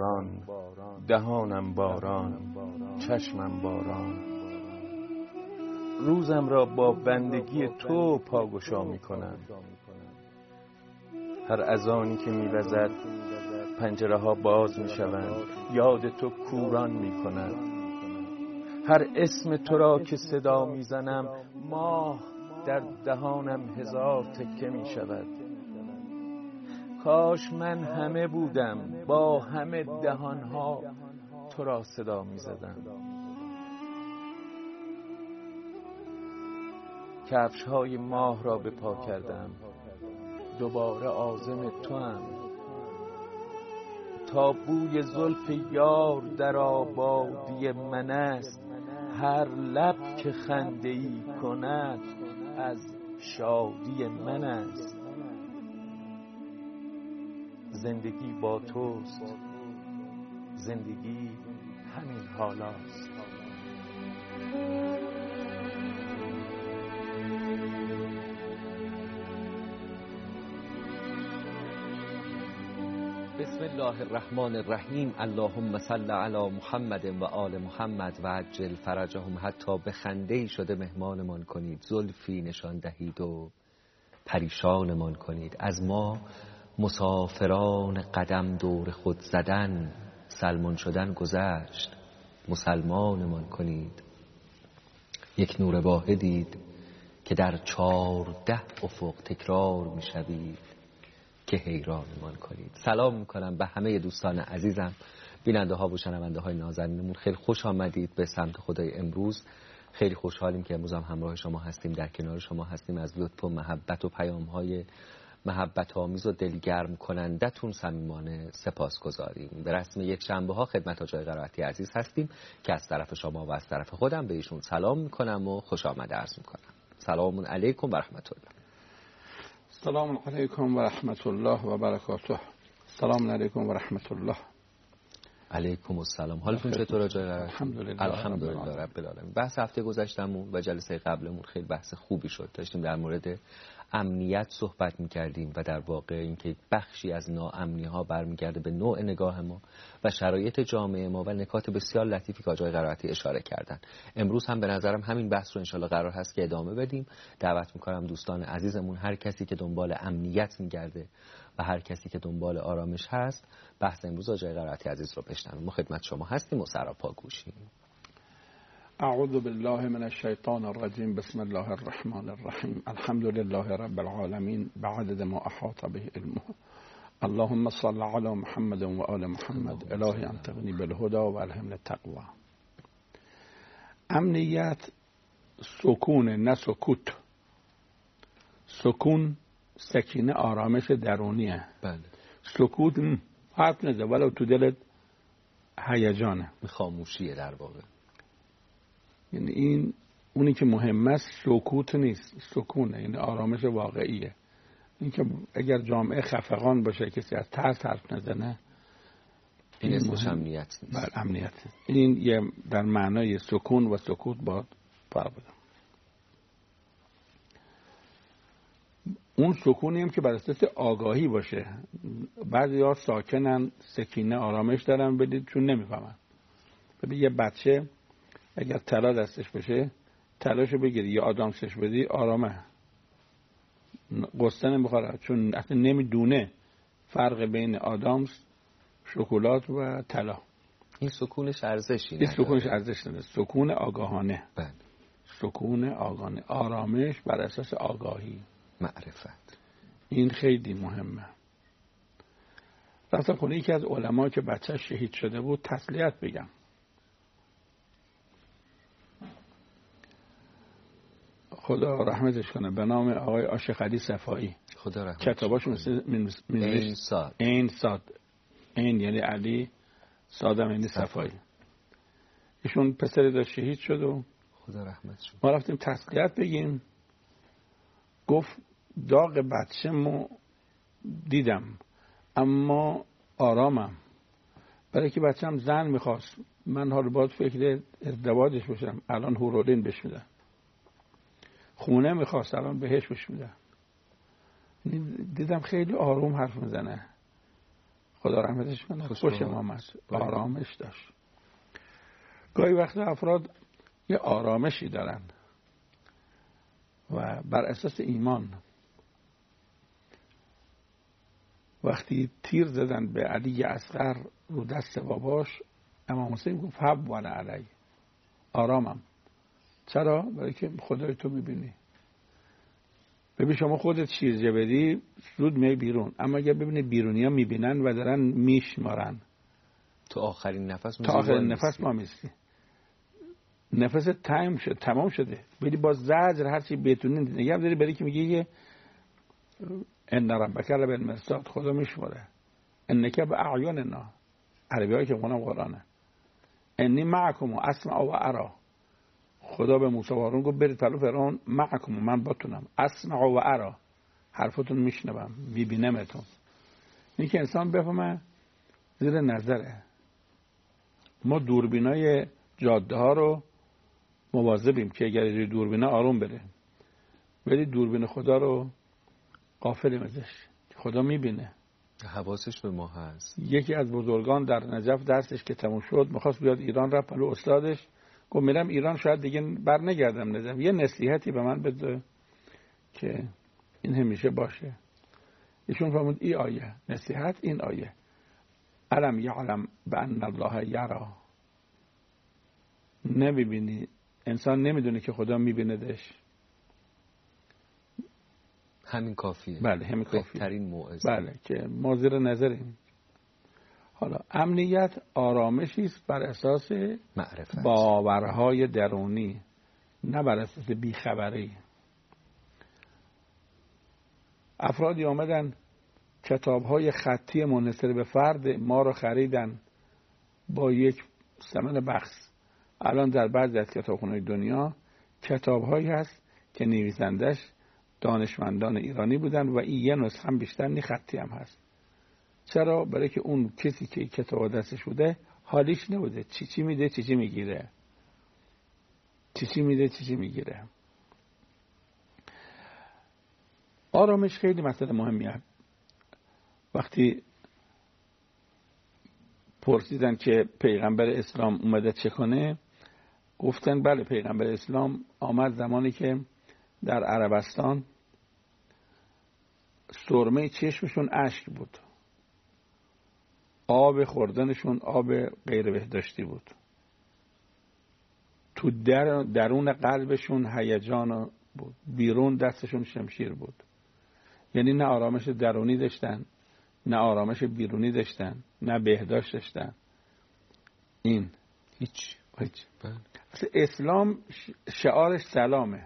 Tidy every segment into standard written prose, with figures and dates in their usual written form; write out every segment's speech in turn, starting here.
باران، دهانم باران، چشمم باران. روزم را با بندگی تو پاگشا می کنم. هر اذانی که می وزد پنجره ها باز می شوند، یاد تو کوران می کند. هر اسم تو را که صدا می زنم، ماه در دهانم هزار تکه می شود. کاش من همه بودم، با همه دهانها تو را صدا می زدم. کفش های ماه را به پا کردم، دوباره عازم توام. تا بوی زلف یار در آبادی من است، هر لب که خنده‌ای کند از شادی من است. زندگی با توست، زندگی همین حالاست. بسم الله الرحمن الرحیم. اللهم صل علی محمد و آل محمد و عجل فرجهم. حتی به خنده‌ای شده مهمانمان کنید، زلفی نشان دهید و پریشانمان کنید. از ما مسافران قدم دور خود زدن، سلمان شدن گذشت، مسلمانمان کنید. یک نور واحدید که در 14 افق تکرار می‌شوید، که حیرانمان کنید. سلام میکنم به همه دوستان عزیزم، بیننده ها و شنونده های نازنینمون. خیلی خوش آمدید به سمت خدای امروز. خیلی خوشحالیم که امروز هم همراه شما هستیم، در کنار شما هستیم. از لطف و محبت و پیام های محبت آمیز و دلگرم کنندتون صمیمانه سپاسگزاریم. به رسم یک شنبه ها خدمت آقای قرائتی عزیز هستیم که از طرف شما و از طرف خودم به ایشون سلام میکنم و خوش آمد عرض میکنم. سلام علیکم و رحمت الله. سلام علیکم و رحمت الله و برکاته. سلام علیکم و رحمت الله. علیکم السلام. حالتون چطور آقای قرائتی؟ الحمدلله رب العالمین. بحث هفته گذشتمون و جلسه قبلمون خیلی بحث خوبی شد. داشتیم در مورد امنیت صحبت می‌کردیم و در واقع اینکه بخشی از ناامنی ها برمیگرده به نوع نگاه ما و شرایط جامعه ما و نکات بسیار لطیفی که آقای قرائتی اشاره کردن. امروز هم به نظرم همین بحث رو انشالله قرار هست که ادامه بدیم. دعوت می‌کنم دوستان عزیزمون، هر کسی که دنبال امنیت می‌گرده و هر کسی که دنبال آرامش هست، بحث امروز آقای قرائتی عزیز رو بشنویم. ما خدمت شما هستیم و سراپا گوشیم. اعوذ بالله من الشیطان الرجیم. بسم الله الرحمن الرحیم. الحمد لله رب العالمین بعدد ما احاط به علمه. اللهم صل علی محمد و آل محمد. الهی انتقنی بالهدى و الهمنا التقوى. امنیت سکون، نه سکوت. سکون سکینه، آرامش درونیه. بله. سکوت حرف نزه ولو تو دلت هیجانه، خاموشیه در واقع. یعنی این اونی که مهم است سکوت نیست، سکونه، یعنی آرامش واقعیه. این که اگر جامعه خفقان باشه، کسی از ترس حرف نزنه، این اسمش امنیت نیست. بله، امنیت. این یه در معنای سکون و سکوت با فرق داره. اون سکونی هم که بر اساس آگاهی باشه. بعضی‌ها ساکنن، سکینه، آرامش دارن، بدید چون نمیفهمن. ببین یه بچه اگر طلا دستش بشه، طلاشو بگیری یا آدامسش بدی، آرامه، قصه نمیخوره، چون اصلا نمیدونه فرق بین آدامس، شکلات و طلا. این سکونش ارزشی نداره. این سکونش ارزش نداره. سکون آگاهانه. بله. سکون آگاهانه، آرامش بر اساس آگاهی، معرفت. این خیلی مهمه. رفتم خونه یکی از علما که بچه‌ش شهید شده بود تسلیت بگم. خدا رحمتش کنه، به نام آقای عاشق علی صفایی. خدا رحمتش. کتاباش این صاد، این یعنی علی، صادم یعنی صفایی. ایشون پسری داشت شهید شد و خدا رحمتش کنه. ما رفتیم تسلیت بگیم. گفت داغ بچه‌مو دیدم اما آرامم، برای که بچه‌م زن میخواست، من حالا باید فکر ازدواجش باشم، الان هورولین بهش میدن. خونه میخواست، الان بهش میدن. دیدم خیلی آروم حرف میزنه. خدا رحمتش کنه، خوش آمد، آرامش داشت. گاهی وقت افراد یه آرامشی دارن و بر اساس ایمان وقتی تیر زدن به علی اصغر رو دست باباش، امام حسین گفت حب وانا علی، آرامم. چرا؟ برای که خدای تو میبینی. ببین شما خودت شیرجه بدی زود می بیرون، اما اگر ببینی بیرونی ها میبینن و دارن میشمارن، تا آخرین نفس ما میستی، نفس تمام شده، بری با زجر هرچی بتونی نگه داری، برای که میگه ان ربک لبالمرصاد، خدا میشماره، انک باعیوننا، عربی هایی که خونم قرآنه، انی معکم و اسمع و ارا، خدا به موسی و هارون گفت برید پلو فرعون، معکم، من باتونم، اسمع و ارا، حرفتون میشنوم، میبینمتون. این که انسان بفهمه زیر نظره. ما دوربینای جاده ها رو مواظبیم که اگر روی دوربینه آروم بره، ولی دوربین خدا رو غافلیم ازش، خدا میبینه، حواسش به ما هست. یکی از بزرگان در نجف درسش که تموم شد میخواست بیاد ایران، رفت پلو استادش گفت میرم ایران شاید دیگه بر نگردم نجف، یه نصیحتی به من بده که این همیشه باشه. ایشون فرمود این آیه نصیحت، این آیه الم یعلم بان الله یرا، نمیبینی، انسان نمیدونه که خدا میبیندش. همین کافیه. بله همین کافیه، بهترین موعظه. بله که ما زیر نظریم. حالا امنیت آرامشی است بر اساس معرفت، باورهای درونی، نه بر اساس بیخبری. افرادی آمدن کتاب‌های خطی منحصر به فرد ما رو خریدن با یک ثمن بخس. الان در بعضی از کتابخانه‌های دنیا کتاب‌هایی هست که نویسندش دانشمندان ایرانی بودن و این یه نسخه هم بیشتر نی، خطی هم هست. چرا؟ برای که اون کسی که کتاب دستش بوده حالیش نبوده، چی میده چی میگیره، چی میده چی میگیره. آرامش خیلی مسئله مهمیه. وقتی پرسیدن که پیغمبر اسلام اومده چه کنه، گفتن بله پیغمبر اسلام آمد زمانی که در عربستان سرمه چشمشون اشک بود، آب خوردنشون آب غیر بهداشتی بود، تو درون قلبشون هیجان بود، بیرون دستشون شمشیر بود. یعنی نه آرامش درونی داشتن، نه آرامش بیرونی داشتن، نه بهداشت داشتن. این هیچ. اسلام شعارش سلامه.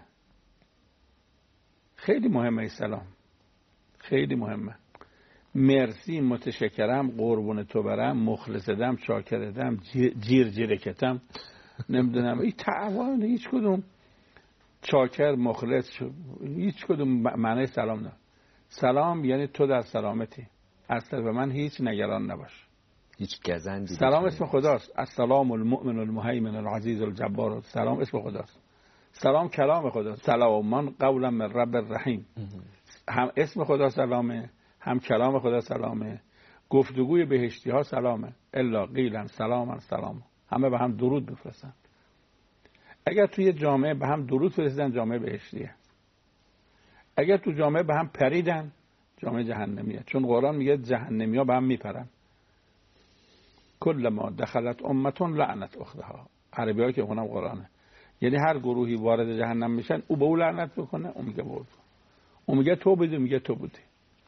خیلی مهمه سلام، خیلی مهمه. مرسی، متشکرم، قربون تو برم، مخلصدم، چاکردم، جیرکتم، نمیدونم این تعوان، هیچ کدوم چاکر مخلص هیچ کدوم معنی سلام نه. سلام یعنی تو در سلامتی، از طرف من هیچ نگران نباش، هیچ گزندی. سلام اسم خداست، السلام المؤمن المهیمن العزیز الجبار، سلام اسم خداست، سلام کلام خداست، سلام قولا من رب الرحیم، هم اسم خدا سلامه، هم کلام خدا سلامه، گفتگوی بهشتی ها سلامه، الا قیلا سلاما سلام، همه به هم درود بفرستن. اگر توی جامعه به هم درود فرستن جامعه بهشتیه، اگر تو جامعه به هم پریدن جامعه جهنمیه، چون قرآن میگه جهنمی ها به هم میپرن. کل ما دخلت امتون لعنت اختها، عربی ها که خونم قرآنه، یعنی هر گروهی وارد جهنم میشن او به او لعنت بکنه، اون میگه بود، اون میگه تو بودی، میگه تو بودی.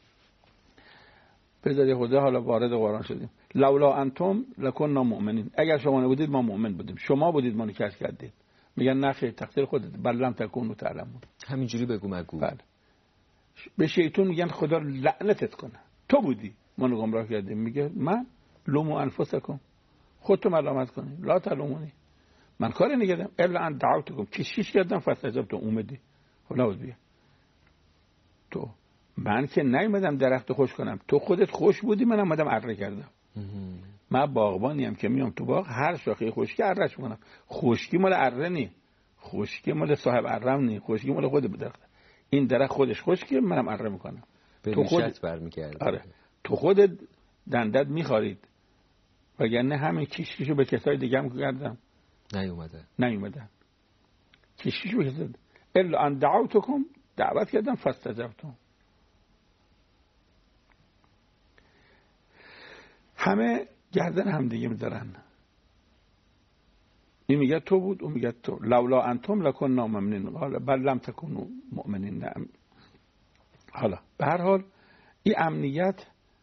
بذاری خدا حالا وارد قرآن شدیم، لولا انتم لکننا مؤمنین، اگر شما نبودید ما مؤمن بودیم، شما بودید ما نکش کردید. میگن نه خیر، تقصیر خودت، بل لم تکونوا تعلمون. همینجوری بگو مگو. بله. به شیطان میگن خدا لعنتت کنه، تو بودی ما رو گمراه کردیم. میگه من لومو انفسکم، خودتو ملامت کنی، لا تلومونی، من کاری نکردم، الا ان دعوتکم، کشیش کردم فاستجبتم، اومدی. حالا بیا تو، من که نیومدم درخت خوش کنم، تو خودت خوش بودی، من اومدم اره کردم. من باغبانیم که میام تو باغ هر شاخه خشکی ارهش کنم. خشکی مال اره نی، خشکی مال صاحب ارم نی، خشکی مال خود درخت. این درخت خودش خشکه، منم اره میکنم. به ریشت برمیگرده. آره. تو خودت دندت میخارید، وگرنه همین کشکشو به کسای دیگه هم کردم نیومدن. کشکشو به کسای الا ان دعوتکم، دعوت کردم فاستجبتم. همه گردن هم دیگه میذارن، این میگه تو بود، اون میگه تو. لولا انتم لکنا مؤمنین قال بل لم تکونوا مؤمنین. حالا به هر حال این امنیت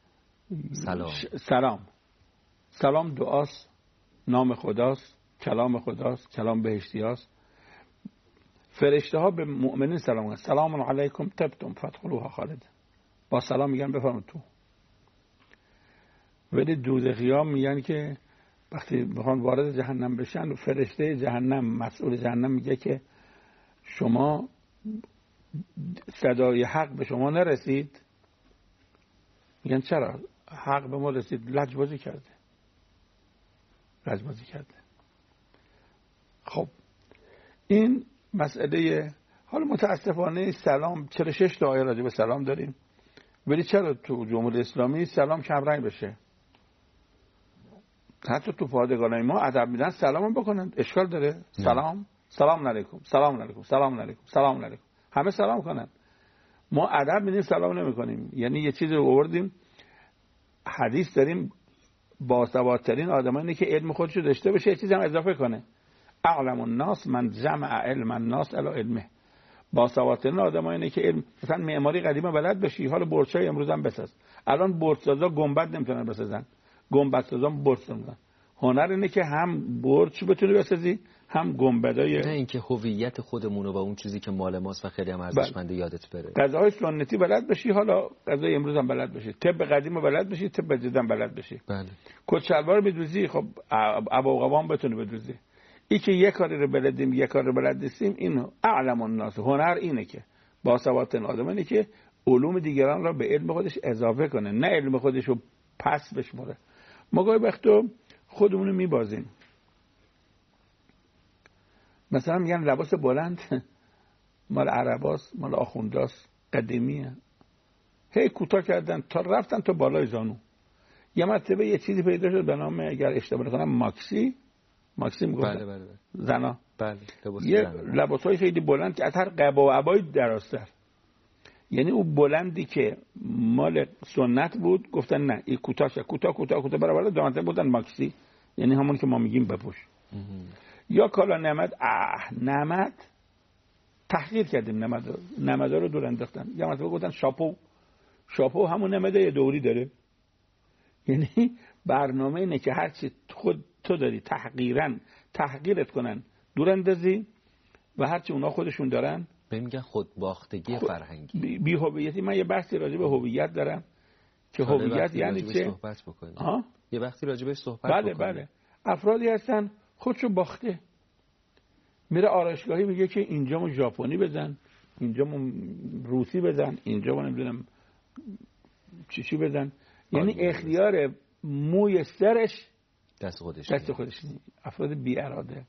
سلام دعاست، نام خداست، کلام خداست، کلام بهشتی است. فرشته ها به مؤمنین سلام میگن سلام علیکم طبتم فادخلوها خالد، با سلام میگن بفرمایید تو. ولی دوزخی ها میگن که وقتی بخوان وارد جهنم بشن، فرشته جهنم مسئول جهنم میگه که شما صدای حق به شما نرسید؟ میگن چرا؟ حق به ما رسید. لجبازی کرده. خب این مسئله. حالا متاسفانه سلام 46 تا آیه راجع به سلام داریم، ولی چرا تو جمهوری اسلامی سلام کمرنگ بشه؟ حتی تو پادگانای ما ادب میدن سلام بکنن، اشکال داره؟ سلام علیکم، سلام علیکم، سلام علیکم، سلام علیکم، همه سلام کنن. ما ادب میدیم سلام نمیکنیم. یعنی یه چیزی رو آوردیم، حدیث داریم باسوادترین آدمایی که علم خودشو داشته باشه، یه چیزی هم اضافه کنه. اعلم الناس من جمع علم الناس الی علمه. باسوادترین آدمایی که علم، مثلا معماری قدیما بلد بشی، حالا برجای امروز هم بساز. الان برجسازا گنبد نمیتونن بسازن، گنبدسازا برج نمیتونن. هنر اینه که هم برج بتونی بسازی، هم گنبدای. نه اینکه هویت خودمون و اون چیزی که مال ماست و خیلی هم ارزشمنده یادت بره. غذاهای سنتی بلد بشی، حالا غذای امروز هم بلد بشی. طب قدیم بلد بشی، طب جدید هم بلد بشی. بله. کت شلوار بدوزی، خب ابا و قوام بتونه بدوزی. این که یک کاری رو بلدیم، یک کار رو بلد نیستیم، اینو اعلم الناس. هنر اینه که با سوادن آدم اینه که علوم دیگران را به علم خودش اضافه کنه، نه علم خودش رو پس بشمره. ما گاهی وقتا خودمون رو میبازیم. مثلا میگن لباس بلند مال عرباست، مال آخونداست، قدیمیه. هی کوتاه کردن تا رفتن تا بالای زانو. یه مرتبه یه چیزی پیدا شد به نام، اگر اشتباه نکنم، ماکسی میگفتن. بله. زنا. بله. یه لباسای خیلی بلند که از هر قبا و عبای درازتر. یعنی اون بلندی که مال سنت بود گفتن نه این کوتاه برابر دامنه بودن ماکسی، یعنی همون که ما میگیم بپوش. یا کالا نمد تحقیر کردیم، نمدا رو دور انداختن. یا مثلا گفتن شاپو همون نمده دوری داره. یعنی برنامه اینه که هرچی خود تو داری تحقیرت کنن، دور اندازی، و هرچی اونا خودشون دارن میگن خودباختگی فرهنگی، بی هویتی. من یه بحثی راجع به هویت دارم که هویت یعنی چه؟ یه وقتی راجع بهش صحبت بکنیم. بله. افرادی هستن خودشو باخته، میره آرایشگاهی میگه که اینجامو ژاپنی بزن، اینجامو روسی بزن، اینجامو نمیدونم چی بزن. یعنی اختیار موی سرش دست خودش. افراد بی اراده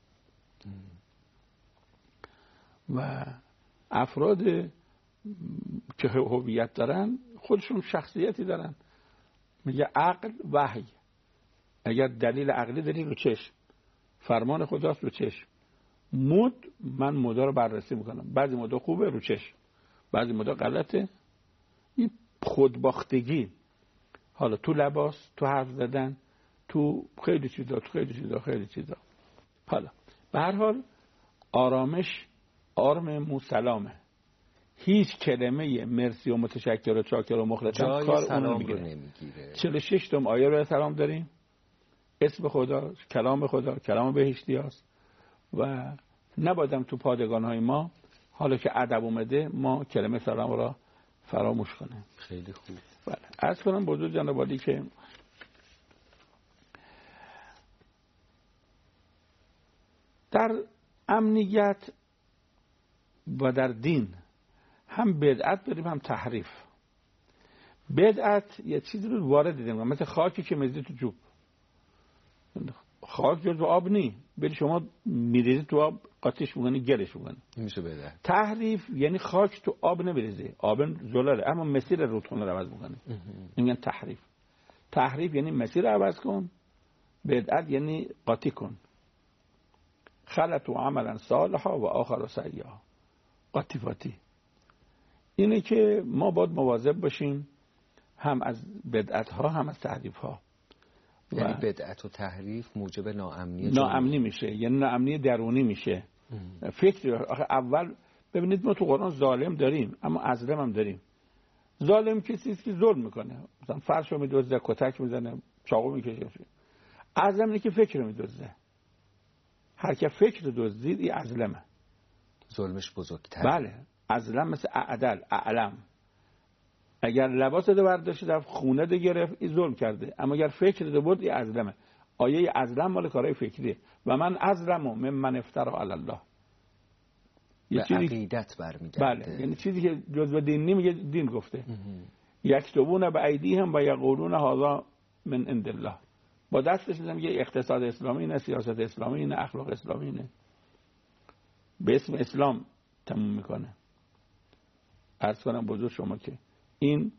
و افراد که هویت دارن خودشون شخصیتی دارن. میگه عقل وحی، اگر دلیل عقلی داری رو چشم، فرمان خداست رو چشم. من مودا رو بررسی میکنم، بعضی مودا خوبه رو چشم، بعضی مودا غلطه. این خودباختگی، حالا تو لباس، تو حرف زدن، تو خیلی چیزا. حالا به هر حال آرامش آرم سلامه. هیچ کلمه مرسی و متشکر و چاکر و مخلصم کار اون رو نمیگیره. 46 تا آیه رو سلام داریم، اسم خدا، کلام خدا، کلام بهشتی هست و نبایدم تو پادگان‌های ما حالا که ادب اومده ما کلمه سلام را فراموش کنیم. خیلی خوب. بله. عرض کنم بزرگ جناب عالی که در امنیت و در دین هم بدعت داریم هم تحریف. بدعت یه چیزی رو وارد دیدیم، مثل خاکی که میزید تو جوب. خاک جزو آب نی، بری شما میریزی تو آب قاطیش میکنی، گلش میکنی، میشه بدعت. تحریف یعنی خاک تو آب نمیریزی، آب زلاله اما مسیر رودخونه رو عوض میکنی، میگن تحریف. تحریف یعنی مسیر عوض کن، بدعت یعنی قاطی کن. خلط و عملا صالحا و آخر سیئا، قاطی فاتی. اینه که ما باید مواظب باشیم هم از بدعت ها هم از تحریف ها. یعنی بدعت و تحریف موجب ناامنی میشه، یعنی ناامنی درونی میشه. فکر آخه اول ببینید ما تو قرآن ظالم داریم اما ازلم هم داریم. ظالم کسی است که ظلم میکنه، مثلا فرشو میدزده، کتک میزنه، چاقو میکشه. ازلم اینه که فکر میدزده. هر که فکر دزدید این ازلمه، ظلمش بزرگتر. بله، ازلم مثل اعدل، اعلم. اگر لباس رو برداشت رفت خونه ده گرفت این ظلم کرده، اما اگر فکر ده برد این ازلمه. آیه ازلم مال کارهای فکریه. و من ازلم ممن افترا علی الله، به عقیدت برمیگرده. بله، یعنی چیزی که جزء دین نمیگه دین گفته. یکتبون به ایدیهم و یقولون هذا من عند الله. با دستش میگه اقتصاد اسلامی نه، سیاست اسلامی نه، اخلاق اسلامی نه، به اسم اسلام تموم میکنه. عرض کنم بزرگ شما که این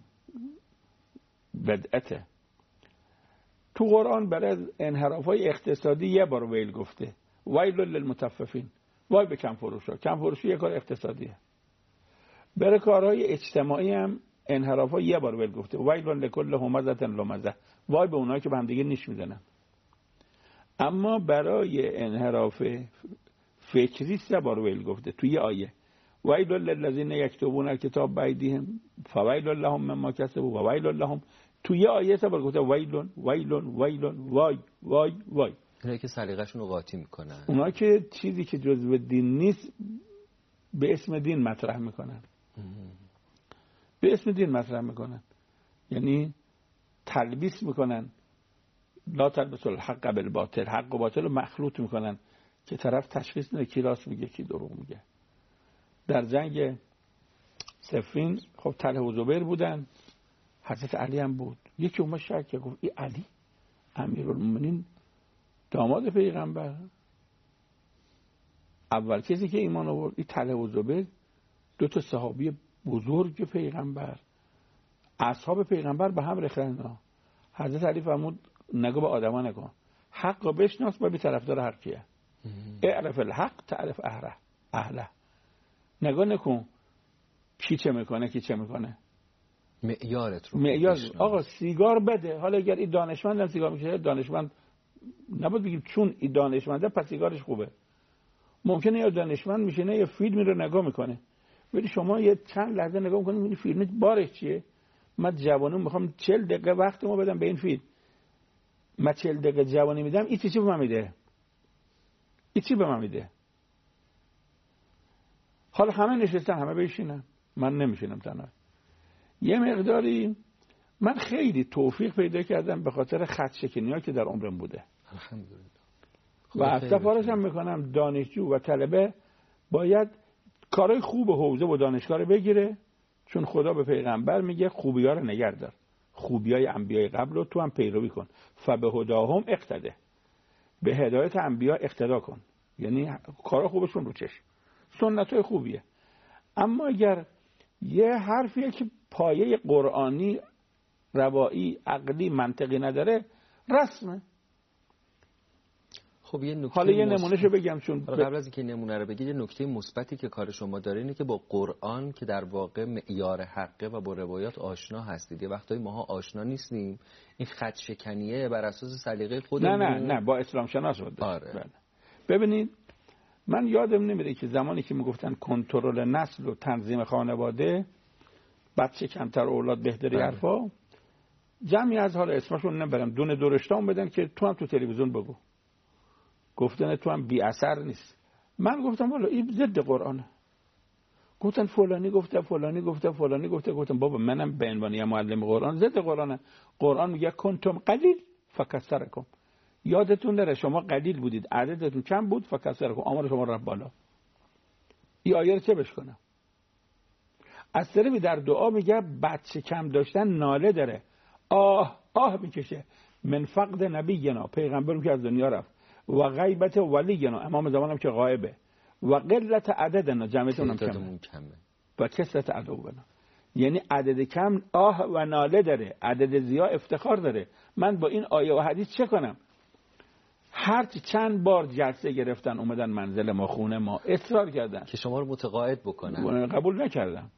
بدعته. تو قرآن برای انحراف‌های اقتصادی یه بار ویل گفته، ویل للمطففین، وای به کم فروشا. کم فروشی یه کار اقتصادیه. برای کارهای اجتماعی هم انحراف‌ها یه بار ویل گفته، ویل لکل همزة لمزة، وای به اونایی که به هم دیگه نیش میزنن. اما برای انحراف فکری 3 بار ویل گفته توی آیه، ویل للذین یکتبون الکتاب بایدیهم فویل لهم مما کسبوا و ویل لهم. توی آیه 3 بار گفته ویلون ویلون ویلون، وای وای وای. اونایی که سلیقه‌شون رو قاطی میکنن، اونایی که چیزی که جزء دین نیست به اسم دین مطرح میکنن. به اسم دین مطرح میکنن، یعنی تلبیس میکنن. لا تلبسوا الحق بالباطل، حق و باطل رو مخلوط میکنن که طرف تشخیص نده کی راست میگه کی دروغ میگه. در جنگ صفین خب طلحه و زبیر بودن، حضرت علی هم بود. یکی اومد شک کرد، گفت این علی امیرالمومنین داماد پیغمبر، اول کسی که ایمان آورد، این طلحه و زبیر 2 صحابی بزرگ پیغمبر، اصحاب پیغمبر به هم ریختن. حضرت علی فرمود نگو به آدما نگو، حق رو بشناس با بی طرفدار حق کیه. اعرف الحق تعرف اهله. نگاه نکن کی چه میکنه کی چه میکنه، معیارت رو معیار. آقا سیگار بده، حالا اگر این دانشمند هم سیگار میکشه، دانشمند نباید بگیم چون این دانشمنده پس سیگارش خوبه. ممکنه یا دانشمند میشینه یا فیلمی رو نگاه میکنه، ولی شما یه چند لحظه نگاه میکنید این فیلم بارش چیه. من جوانم میخوام 40 دقیقه وقتمو بدم به این فیلم، من 40 دقیقه جوانی میدم، این چی به من میده؟ این چی به من میده؟ حالا همه نشستن، همه بشینن، من نمیشینم تنها. یه مقداری من خیلی توفیق پیدا کردم به خاطر خط شکنی‌ها که در عمرم بوده. الحمدلله. و استفارش هم میکنم دانشجو و طلبه باید کارهای خوب حوزه و دانشگاه رو بگیره، چون خدا به پیغمبر میگه خوبی‌ها رو نگهدار، خوبیای انبیای قبل رو تو هم پیروی کن. فبهداهم اقتده، به هدایت انبیا اقتدا کن، یعنی کارا خوبشون رو چشم، سنتای خوبیه. اما اگر یه حرفیه که پایه قرآنی، روایی، عقلی، منطقی نداره، رسمه. خب حالا یه نمونهشو بگم، چون قبل از اینکه نمونه رو بگید، یه نکته مثبتی که کار شما داره اینه که با قرآن که در واقع معیار حقه و با روایات آشنا هستید. یه وقتایی ماها آشنا نیستیم، این خط شکنیه بر اساس سلیقه خودمون. نه با اسلام شناس بود. آره. ببینید من یادم نمیره که زمانی که میگفتن کنترل نسل و تنظیم خانواده، بچه کمتر اولاد بهتری، حرفا جمعی از حالا اسمشون نبرم دونه درشتام بدن که تو هم تو تلویزیون بگو، گفتن تو هم بی اثر نیست. من گفتم والا این ضد قرآنه. گفتن فلانی گفته فلانی گفته فلانی گفته. گفتم بابا منم به عنوان معلم قرآن ضد قرآنه. قرآن میگه کنتم قلیل فکثرکم، یادتون نره شما قلیل بودید، عددتون کم بود، فکثرکم، آمار شما رفت بالا. این آیه رو چه بشکنم؟ از طرفی در دعا میگه بچه کم داشتن ناله داره، آه میکشه من فقد نبینا، پیغمبرم که از دنیا رفت، و غیبت ولینا، امام زمانم که غایبه، و قلت عددنا، جمعیتون هم کمه، و کثرت عدونا. یعنی عدد کم آه و ناله داره، عدد زیاد افتخار داره. من با این آیه و حدیث چه کنم؟ هرچی چند بار جلسه گرفتن اومدن منزل ما، خونه ما، اصرار کردن که شما رو متقاعد بکنن. قبول نکردم.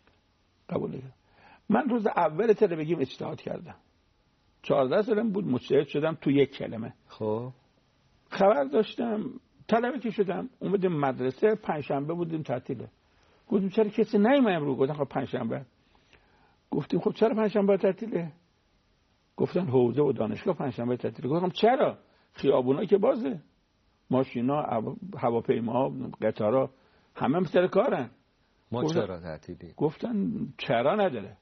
من روز اول تلویزیون اجتهاد کردم، 14 سالم بود، مجتهد شدم تو یک کلمه. خب خبر داشتم، طلبه که شدم، اومدیم مدرسه، پنجشنبه بودیم تعطیله. گفتیم چرا کسی نیومد امروز؟ گفتن خب پنجشنبه. گفتیم خب چرا پنجشنبه تعطیله؟ گفتن حوزه و دانشگاه پنجشنبه تعطیله. گفتم چرا؟ خیابونا که بازه، ماشینا، هواپیماها، قطارها همه سر کارن. ما چرا تعطیلی؟ گفتن چرا نداره.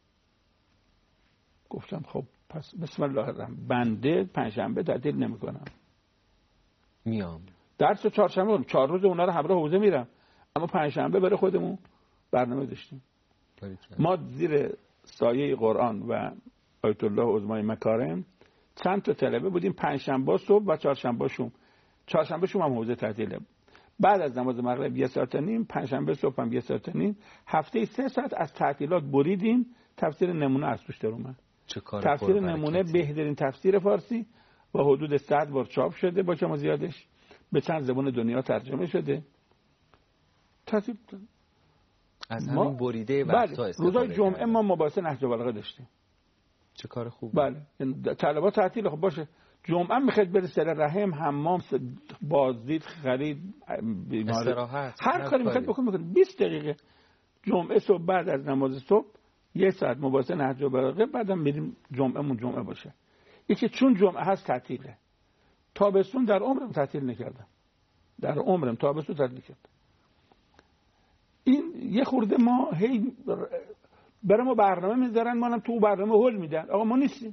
گفتم خب پس بسم الله الرحمن، بنده پنجشنبه تعطیل نمیکنم، میام درس چهارشنبه 4 روز اونا رو همراه حوزه میرم، اما پنجشنبه برای خودمون برنامه داشتیم. ما زیر سایه قرآن و آیت الله عظمای مکارم چند تا طلبه بودیم، پنجشنبه صبح و چهارشنبه شوم. چهارشنبه شوم هم حوزه تعطیله. بعد از نماز مغرب 1 ساعت و نیم، پنجشنبه صبح هم 1 ساعت و نیم، هفته 3 ساعت از تعطیلات بریدیم تفسیر نمونه از توش در اومد. تفسیر نمونه بهترین تفسیر فارسی و حدود 100 بار چاپ شده با کم و زیادش، به چند زبان دنیا ترجمه شده. از همین بریده وقتا استفاده روزای جمعه ما مباحث نهج البلاغه داشتیم. چه کار خوب. بله طلبات تعطیل، خب باشه، جمعه میخواد بره سر رحم، حمام، بازدید، خرید، استراحت، هر کاری میخواد بکنه 20 دقیقه جمعه صبح بعد از نماز صبح 1 ساعت مباحث نهج البلاغه، بعدم میریم جمعه باشه. یکی چون جمعه هست تعطیله. تابستون در عمرم تعطیل نکردم، در عمرم تابستون تعطیل نکردم. این یه خورده ما هی برای ما برنامه میذارن، ما هم تو برنامه هول میدن. آقا ما نیستیم.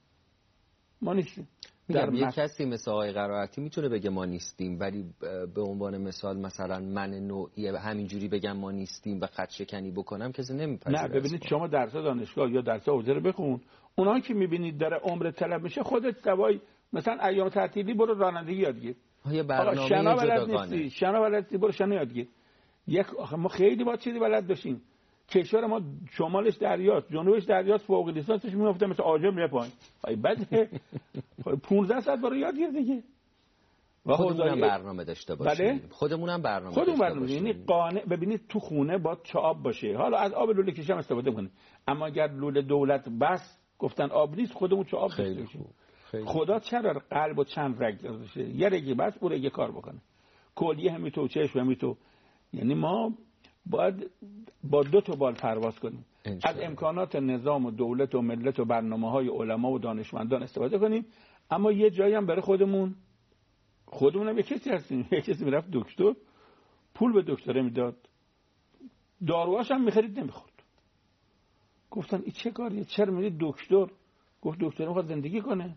میگم یه کسی مثل آقای قرائتی میتونه بگه ما نیستیم، ولی به عنوان مثال مثلا من نوعی همینجوری بگم ما نیستیم و خط شکنی بکنم کسی نمیپذیره. نه ببینید شما درس دانشگاه یا درس حوزه رو بخون، اونایی که میبینید داره عمر طلب میشه، خودت سوای مثلا ایام تعطیلی برو رانندگی یاد گیر. یه برنامه جداگانه. شنا بلد نیستی برو شنا یاد گیر. ما خیلی با چیزی بلد داشتیم. کشور ما شمالش دریاست، جنوبش دریاست، فوق لیسانسش میفته مثل آجر میره پایین. بعد 15 ساعت برای یاد گیر دیگه. و خودمونم برنامه داشته باشیم. بله؟ خودمونم برنامه داشته باشیم. یعنی قانع ببینید تو خونه با چه آب باشه. حالا از آب لوله کشم استفاده کنید. اما اگر لوله دولت بس گفتن آب نیست، خودمون چه آب داشته باشیم. خدا چرا قلب و چند رگ داشته؟ یه رگی بس اون رگ کار بکنه. کلیه همینطور، چشم همینطور. یعنی ما باید با 2 تا بال پرواز کنیم. از امکانات نظام و دولت و ملت و برنامه‌های علما و دانشمندان استفاده کنیم، اما یه جایی هم برای خودمون هم یه کسی هستیم. یه کسی میرفت دکتر، پول به دکتره میداد، داروهاش هم میخرید نمیخورد. گفتن این چه کاریه؟ چرا میری دکتر؟ گفت دکتر میخواد زندگی کنه.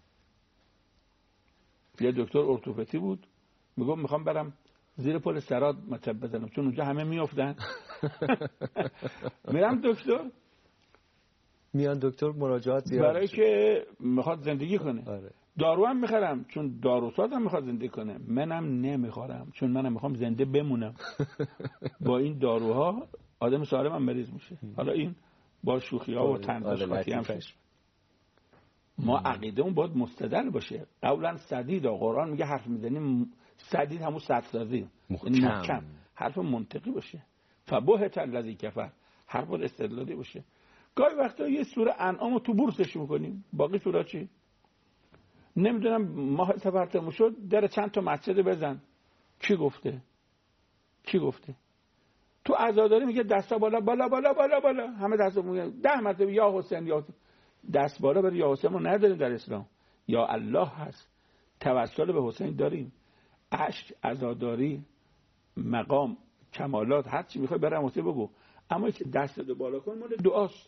یه دکتر ارتوپدی بود، میگم میخوام برم زیر پل سرات مطب بزنم چون اونجا همه میافتن. میرم دکتر، میان دکتر مراجعات زیاد برای که میخواد زندگی کنه. آره. دارو هم میخرم چون داروساز هم میخواد زندگی کنه. منم نمیخورم چون منم میخوام زنده بمونم. با این داروها آدم سالم هم مریض میشه. حالا این با شوخی ها و تنقشاتی هم شد. ما عقیدهمون باید مستدل باشه. قولا سدید، قرآن میگه حرف میزنیم سدید همون سدسازی، محکم، حرف منطقی باشه. فبهت الذی کفر، حرف استدلالی باشه. گاهی وقتا یه سوره انعامو تو بورسش میکنیم، باقی سوره چی؟ نمیدونم ماه تفرتمو شد در چند تا مسجد بزن. کی گفته؟ تو عزاداری میگه دستا بالا بالا بالا بالا بالا، همه دستا میگن 10 مرتبه یا حسین یا حسین. دست بالا برای یا حسین ما نداریم در اسلام. یا الله هست. توسل به حسین داریم. عشق، عزاداری، مقام، کمالات، هر چی میخوای برای حسین بگو. اما که دست دو بالا کن مال دعاست.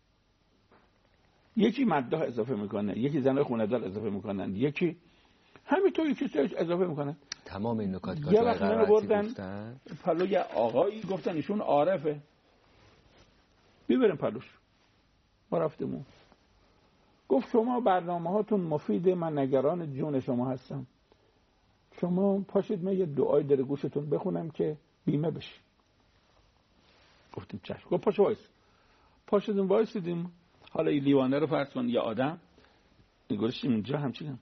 یکی مداح اضافه میکنه، یکی زنای خونه‌دار اضافه میکنن، یکی همینطور یکی اضافه میکنن. تمام این نکات یه وقت منو بردن پلوی آقایی، گفتن ایشون عارفه، ببریم پلوش. ما رفتیم، گفت شما برنامه هاتون مفیده، من نگران جون شما هستم. شما پاشید من یه دعای در گوشتون بخونم که بیمه بشی. گفتیم چشم. گفت پاشو وایس. پا شدیم وایسیدیم، حالا این لیوانه رو فرض کن یا آدم گذاشتیم اونجا همچین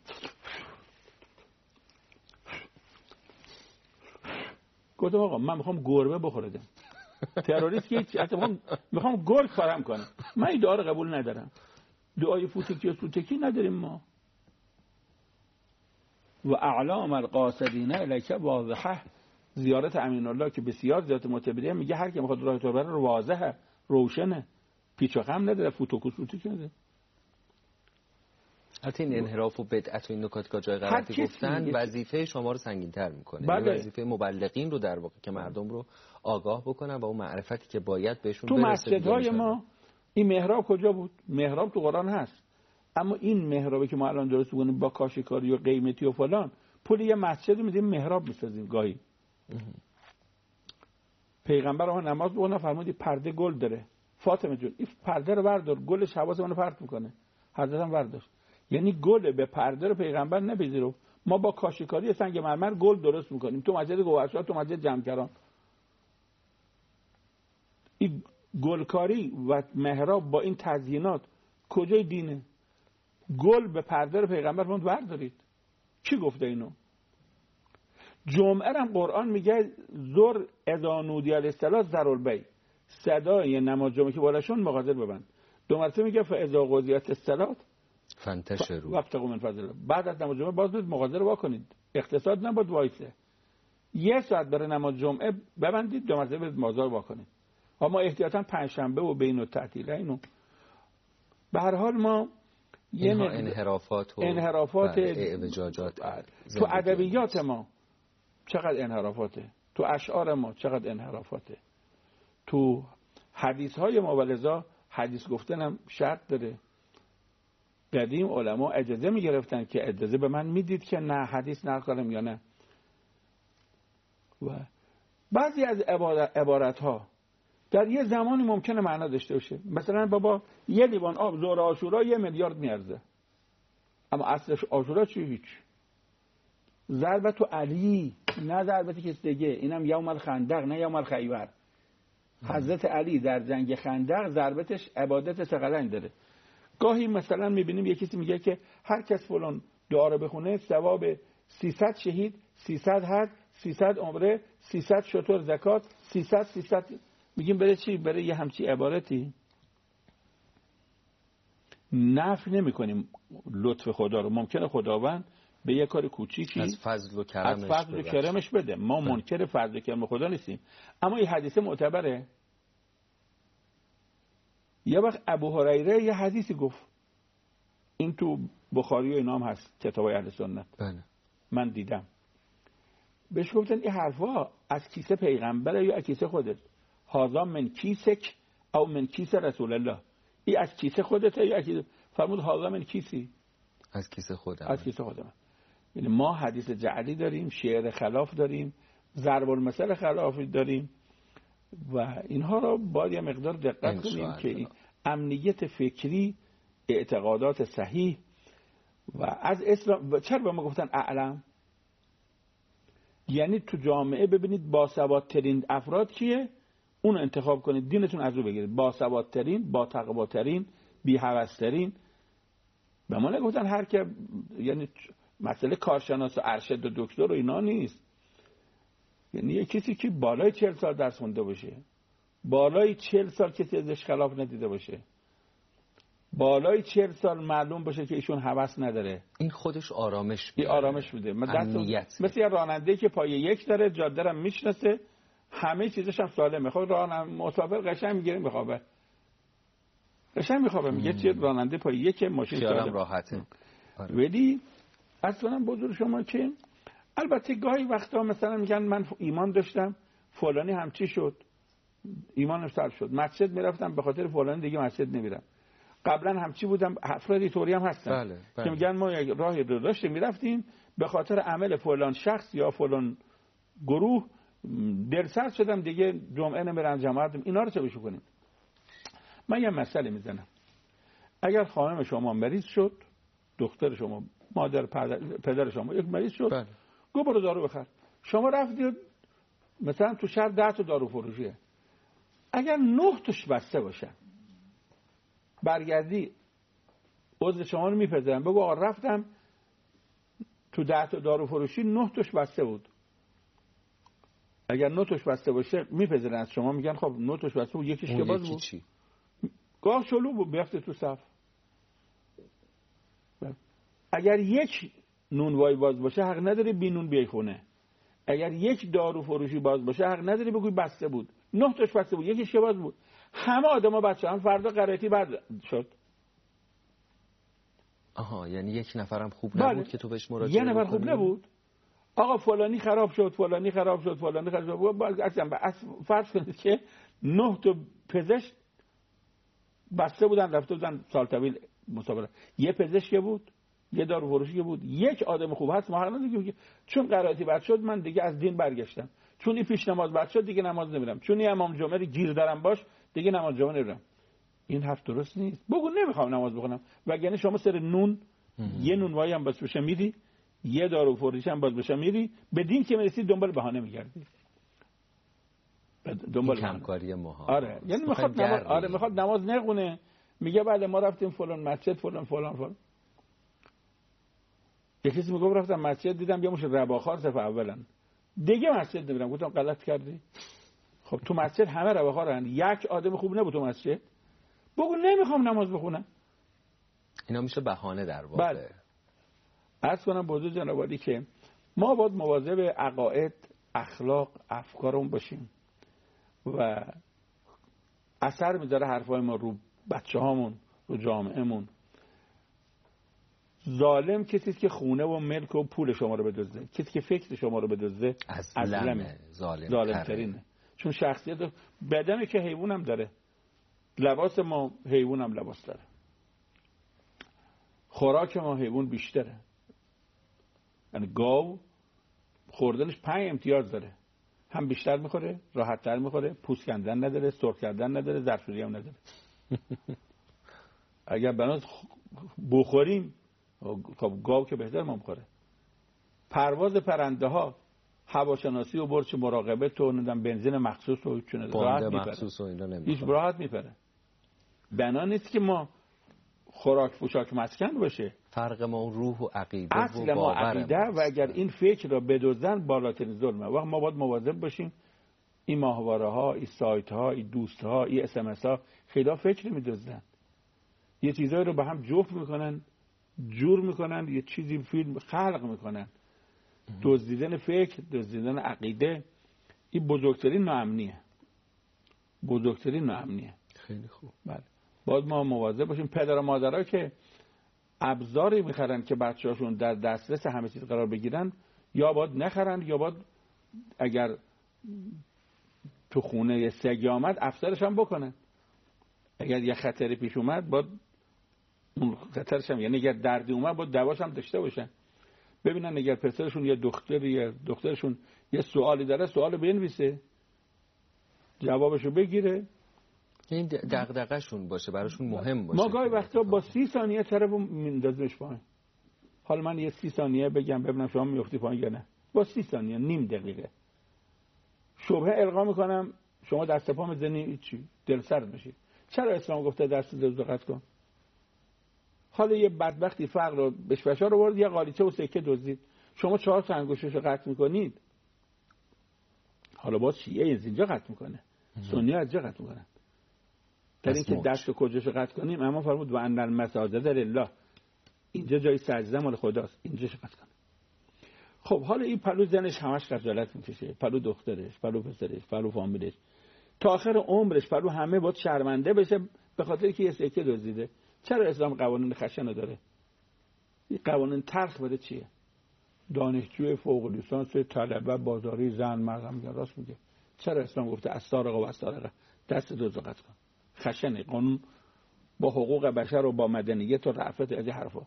گفتم آقا من میخوام گربه بخوردم. تروریست که هیچ، حتی میخوام گرگ کارم کنم. من این دعا رو قبول ندارم. دعای فوتکی و سوتکی نداریم ما. و اعلام القاصدین الیک واضحه، زیارت امین الله که بسیار زیارت معتبریه، میگه هر کی میخواد راه تو بره رو واضحه، روشنه، پیچ و خم نداره، فوتوک و سوتکی نداره. حتی این انحراف و بدعت و این نکات که جای غلطی گفتن وظیفه شما رو سنگین‌تر میکنه. بله. وظیفه مبلغین رو در واقع که مردم رو آگاه بکنن و اون معرفتی که باید بهشون تو برسه. تو مسجدهای ما این محراب کجا بود؟ محراب تو قرآن هست، اما این محرابی که ما الان درست می‌کنیم با کاشیکاری و قیمتی و فلان، پول یه مسجد میدیم محراب می‌سازیم گاهی. پیغمبر ما نماز بخونه فرمودی پرده گل داره، فاطمه جون این پرده رو بردار، گلش حواس منو پرت میکنه. حضرتم برداشت. یعنی گل به پرده رو پیغمبر نپذیرفت. ما با کاشیکاری سنگ مرمر گل درست میکنیم تو مسجد گوهرشاه، تو مسجد جمکران. این گلکاری و محراب با این تزیینات کجای دینه؟ گل به پرده رو پیغمبر فرمود بردارید. کی گفته اینو؟ جمعه هم قرآن میگه زر اذا نودی للصلاة ذروا البیع، صدای نماز جمعه که بالاشون مغازه ببند. دو مرتبه میگه فاذا قضیت الصلاة فانتشروا وابتغوا من فضل الله. بعد از نماز جمعه باز برید مغازه رو وا کنید، اقتصاد نباید وایسه. یه ساعت برای نماز جمعه ببندید، دو مرتبه برید مغازه رو وا کنید. اما احتیاطاً پنجشنبه و بین التعطیلین. به هر حال ما یه انحرافات اعوجاجات تو ادبیات ما چقدر انحرافاته، تو اشعار ما چقدر انحرافاته، تو حدیث های ما. ولذا حدیث گفتنم شرط داره. قدیم علما اجازه می گرفتن که اجازه به من میدید که نه حدیث نقل کنم یا نه. و بعضی از عبارت ها در یه زمانی ممکنه معنا داشته باشه. مثلا بابا یه لیوان آب ظهر عاشورا 1 میلیارد میارزه، اما اصلش عاشورا چی؟ هیچ. ضربت علی نه ضربت کسی دیگه، اینم یوم الخندق نه یوم الخیبر. حضرت علی در جنگ خندق ضربتش عبادت ثقلین داره. گاهی مثلا میبینیم یه کسی میگه که هر کس فلان دعا رو بخونه ثواب 300 شهید، 300 حج، 300 عمره، 300 شتر زکات، 300 میگیم برای چی؟ برای یه همچی عبارتی نفی نمی کنیم لطف خدا رو. ممکنه خداوند به یه کار کوچیکی از فضل و کرمش بده. ما منکر فضل و کرم خدا نیستیم، اما این حدیث معتبره. یه وقت ابو هریره یه حدیثی گفت، این تو بخاری و اینام هست، کتابای اهل سنت. بله. من دیدم بهش گفتن این حرفا از کیسه پیغمبره یا از کیسه خودت؟ هذا من کیسک او من کیسه رسول الله. این از کیسه خودته یا از کیسه؟ فرمود هذا من کیسی، از کیسه خودم. از کیسه خودم. یعنی ما حدیث جعلی داریم، شعر خلاف داریم، ضرب المثل خلافی داریم و اینها رو باید یه مقدار دقت کنیم که امنیت فکری، اعتقادات صحیح و از اسلام. چرا به ما گفتن اعلم؟ یعنی تو جامعه ببینید باسوادترین افراد کیه، اون انتخاب کنید، دینتون از او بگیرید. باسوادترین، با تقواترین، بی هوسترین. به ما نگفتن هر که، یعنی مسئله کارشناس و ارشد و دکتر و اینا نیست. یعنی یه کسی که بالای 40 سال درس خونده باشه، بالای 40 سال کسی ازش خلاف ندیده باشه، بالای 40 سال معلوم باشه که ایشون هوس نداره، این خودش آرامش میده. آرامش میده. مثل یه راننده که پای یک داره، جاده رو میشناسه، همه چیزش هم سالمه. خب مسافر قشنگ میگیره میخوابه، قشنگ میخوابه، میگه چه راننده پای یک ماشین خیالم راحته. ولی اصلا بزرگ شما که البته گاهی وقتا مثلا میگن من ایمان داشتم فلانی همچی شد، ایمانم سر شد، مسجد میرفتم به خاطر فلانی دیگه مسجد نمیرم. قبلا همچی بودم. افرادی طوری هم هستن. بله. که میگن ما یک راهی رو داشتیم میرفتیم به خاطر عمل فلان شخص یا فلان گروه دلسرد شدم دیگه جمعه نمیرم جماعت. اینا رو چه بشو کنیم؟ من یه مسئله میزنم. اگر خانم شما مریض شد، دختر شما، مادر پدر شما یک مریض شد، بله. گو برو دارو بخر. شما رفتید مثلا تو شهر 10 تا دارو فروشیه، اگر 9 توش بسته باشه برگردی عضو شما رو میپذیرن. بگو آقا رفتم تو 10 تا دارو فروشی 9 تاش بسته بود. اگر 9 تاش بسته باشه میپذیرن از شما، میگن خب 9 تاش بسته بود، یکیش که باز بود. چی؟ گاه شلو بود بیفته تو صف. اگر یک نونوایی باز باشه حق نداری بی نون بیای خونه. اگر یک دارو فروشی باز باشه حق نداری بگوی بسته بود. 9 تاش بسته بود، یکیش که باز بود. همه آدما بچه هم فردا قرائتی بد شد. آها، یعنی یک نفرم خوب نبود که تو بهش مراجعه یه نفر خوب نبود. آقا فلانی خراب شد، فلانی خراب شد، فلانی خراب شد. اصلا فرض کنید که 9 تا پزشک بسته بودن رفته بودن سال طویل مسابقه. یه پزشک بود، یه دارو فروشی بود، یک آدم خوب هست. ما دیگه چون قرائتی بد شد من دیگه از دین برگشتم. چون این پیش نماز بد شد دیگه نماز نمیرم. چون این امام جمعه گیر دارم باش دیگه نماز جمعه نمیرم. این حرف درست نیست. بگو نمیخوام نماز بخونم. وگرنه شما سر نون یه نونوایی هم باز بشه میدی، یه دارو فروشی هم باز بشه میدی، به دین که میرسی دنبال بهانه میگردی. دنبال همکاری ما. آره، یعنی میخواد نماز، میخواد نماز نخونه، میگه بعد ما رفتیم فلان مسجد فلان. یکی کسی میگه رفتم مسجد دیدم یه مش رباخار صف اولا، دیگه مسجد نمیرم. گفتم غلط کردی. خب تو مسجد همه رباخارن، یک آدم خوب نبود تو مسجد. بگو نمیخوام نماز بخونم. اینا میشه بهانه در واقع. بله. عرض کنم به حضور جناب عالی که ما باید مواظب عقاید، اخلاق، افکارمون باشیم و اثر میذاره حرفای ما رو بچه‌هامون، رو جامعهمون. ظالم کسی که خونه و ملک و پول شما رو بدزده، کسی که فکر شما رو بدزده ظالم ترینه. چون شخصیت بدنی که حیوان هم داره، لباس ما حیوان هم لباس داره، خوراک ما حیوان بیشتره. یعنی گاو خوردنش 5 امتیاز داره، هم بیشتر میخوره، راحت تر میخوره، پوست کندن نداره، سرخ کردن نداره، ظرفشویی هم نداره. اگر بناس بخوریم خب گاو که بهتر ما میخوره. پرواز پرنده ها، هواشناسی و برج مراقبت و بنزین مخصوص و چونه راحت میپره، هیچ راحت میپره. بنا نیست که ما خوراک پوشاک مسکن باشه. فرق ما روح و عقیده اصل ما عقیده و اگر این فکر را بدزدن بالاترین ظلمه. وقت ما باید مواظب باشیم. این ماهواره ها، این سایت ها، این دوست ها، این اس ام اس ها خیلی فکر میدزدن. یه چیزایی رو به هم جفت میکنن، جور میکنن، یه چیزی فیلم خلق میکنن. دزدیدن فکر، دزدیدن عقیده، این بزرگترین ناامنیه. خیلی خوب. بله. باید ما مواظب باشیم. پدر و مادرها که ابزاری میخرن که بچه‌هاشون در دسترس همه چیز قرار بگیرن، یا باید نخرن یا باید اگر تو خونه یه سگی آمد افسرش هم بکنن. اگر یه خطری پیش اومد باید اون خطرش هم، یعنی اگر دردی اومد باید دواش هم داشته باشن. ببینن اگر پسرشون یا دخترشون یه سوالی داره، سوال بنویسه، جوابشو بگیره. این دغدغه شون باشه، براشون مهم باشه. ما گاهی وقتا با 30 ثانیه طرفو میندازمش پایین. حالا من یه 30 ثانیه بگم ببینم شما میفتی پایین یا نه. با 30 ثانیه، نیم دقیقه شبهه القا میکنم، شما دست پا میزنی چی؟ دل سرد میشی. چرا اسلام گفته دست دزد کن؟ حالا یه بدبختی فقر رو بهش فشار آورد، یه قالیچه و سکه دزدید، شما 4 تا انگشتشو قطع میکنید. حالا باز شیعه از اینجا قطع میکنه، سنی از اینجا قطع میکنن. در اینکه دست کجاشو قطع کنیم، اما فرمود و ان المساجد لله، اینجا جای سجده مال خداست، اینجاشو قطع کن. خب حالا این پلو زنش همش خجالت میکشه، پلو دخترش، پلو پسرش، پلو فامیلش، تا آخر عمرش پلو همه باید شرمنده بشه به خاطر که یه سکه دزدیده. چرا اسلام قوانین خشن داره؟ این قوانین تلخ بده چیه؟ دانشجوی فوق لیسانس، طلبه، بازاری، زن، مرد هم میگن، راست میگه. چرا اسلام گفته السارق و السارقه، دست دزد قطع کن؟ خشنه قانون با حقوق بشر و با مدنیت و رأفت از این حرفا.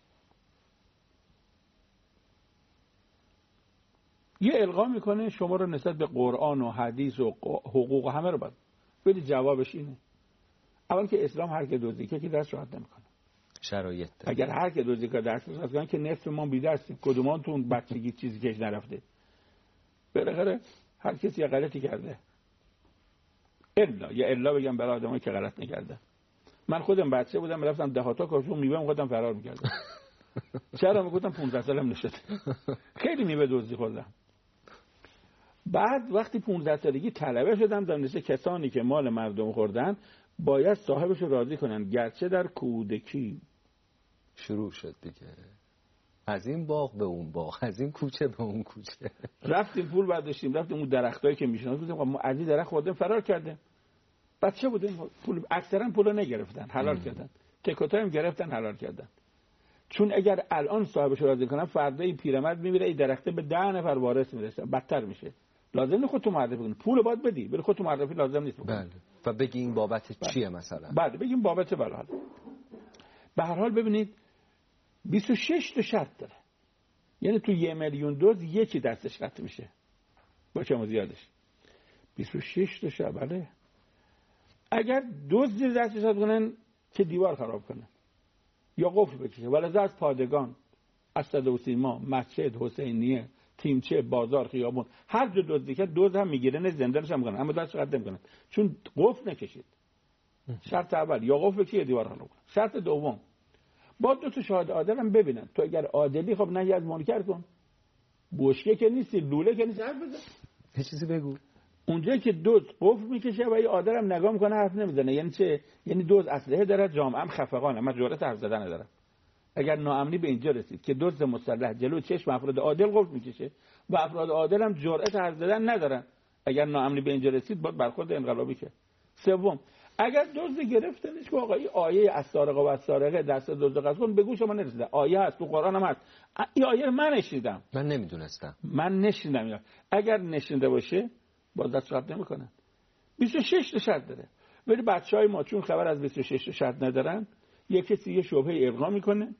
یه القا میکنه شما رو نسبت به قرآن و حدیث و حقوق و همه رو باید ولی جوابش اینه. اول که اسلام هر که دزدی که دست راحت نمیکنه. شرایط داره. اگر هر که دزدی که دست راحت کنه که نصف ما بی دستیم، کدومان تو اون بچگی چیزی کش نرفته. بالاخره هر کسی یه غلطی کرده. الا بگم برای آدمایی که غلط نکرده. من خودم بچه بودم رفتم دهاتا کاشون میوه می‌خوردم فرار می‌کردم. چرا؟ میگفتم 15 سالم نشده. خیلی میوه دزدی خوردم. بعد وقتی 15 سالگی طلبه شدم دانسته کسانی که مال مردم خوردن باید صاحبش رو راضی کنن، گرچه در کودکی. شروع شد دیگه، از این باغ به اون باغ، از این کوچه به اون کوچه. رفتیم پول برداشتیم، رفتیم اون درختایی که میشناسیم ما از این درخت خوردیم فرار کردیم. بچه بودیم، پول اکثرا پولو نگرفتن، حلال کردن. تکوتا هم گرفتن، حلال کردن. چون اگر الان صاحبش راضی کنن فردا این پیرمرد میمیره، این درخته به 10 نفر وارث میرسه، بدتر میشه. لازم نیست خودت معرفی کنی، پول باید بدی، ولی خودت معرفی لازم نیست بکنی. بله. و بگی این بابت چیه مثلا. بله بگیم بابت بله. به هر حال ببینید 26 تا شرط داره. یعنی تو 1 میلیون دوز یکی دستش قطع میشه با کم و زیادش. 26 تا شرط. بله. اگر دوز زیر دستش کنن که دیوار خراب کنه یا قفل بکشه، ولذا از پادگان، اسد و سیما، مسجد، حسینیه، تیمچه، بازار، خیابون، هر جا دزدی کرد دوز هم میگیرن، زندانش هم میکنن، اما دست قطع نمیکنن چون قفل نکشید. شرط اول یا قفل بکشه یا دیوار خراب کنه. شرط دوم با 2 تا شاهد عادل هم ببینن. تو اگر عادلی خب نهی از منکر کن، بوشکه که نیستی، لوله که نیستی، حرف بزن، یه چیزی بگو. اونجایی که دوز قفل میکشه و یه عادل هم نگاه میکنه حرف نمیزنه. یعنی چه؟ یعنی دوز اسلحه داره، جامعه هم خفقانه، من جرأت حرف زدن ندارم. اگر ناامنی به اینجا رسید که دوز مسلح جلو چشم افراد عادل قفل میکشه و افراد عادل هم جرأت حرف زدن ندارن، اگر ناامنی به اینجا رسید باید برخورد انقلابی شه. سوم، اگر دزد گرفتنش که آقا این آیه السارقه و السارقه دست دزد قطع کن به گوش ما نرسیده، آیه هست تو قرآن هم هست. این آیه من نشیدم، من نمیدونستم، من نشیدم. اگر نشیده باشه باز دست قطع نمیکنن. 26 تا شرط داره. ولی بچهای ما چون خبر از 26 تا شرط ندارن، یک کسی یه شبهه القا میکنه،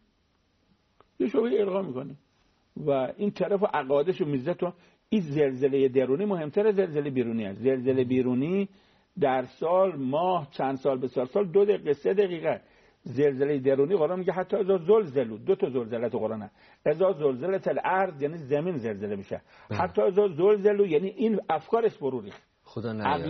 و این طرف عقادش رو میزه. تو این زلزله درونی مهمتر زلزله بیرونی است. زلزله بیرونی در سال، ماه، چند سال به سال 2 دقیقه 3 دقیقه. زلزله درونی قرآن میگه حتی ازا زلزلو، 2 تا زلزله تو قرآنه. ازا زلزلت الارض یعنی زمین زلزله میشه، حتی ازا زلزلو یعنی این افکارش فرو ریخت، خدا نیاره،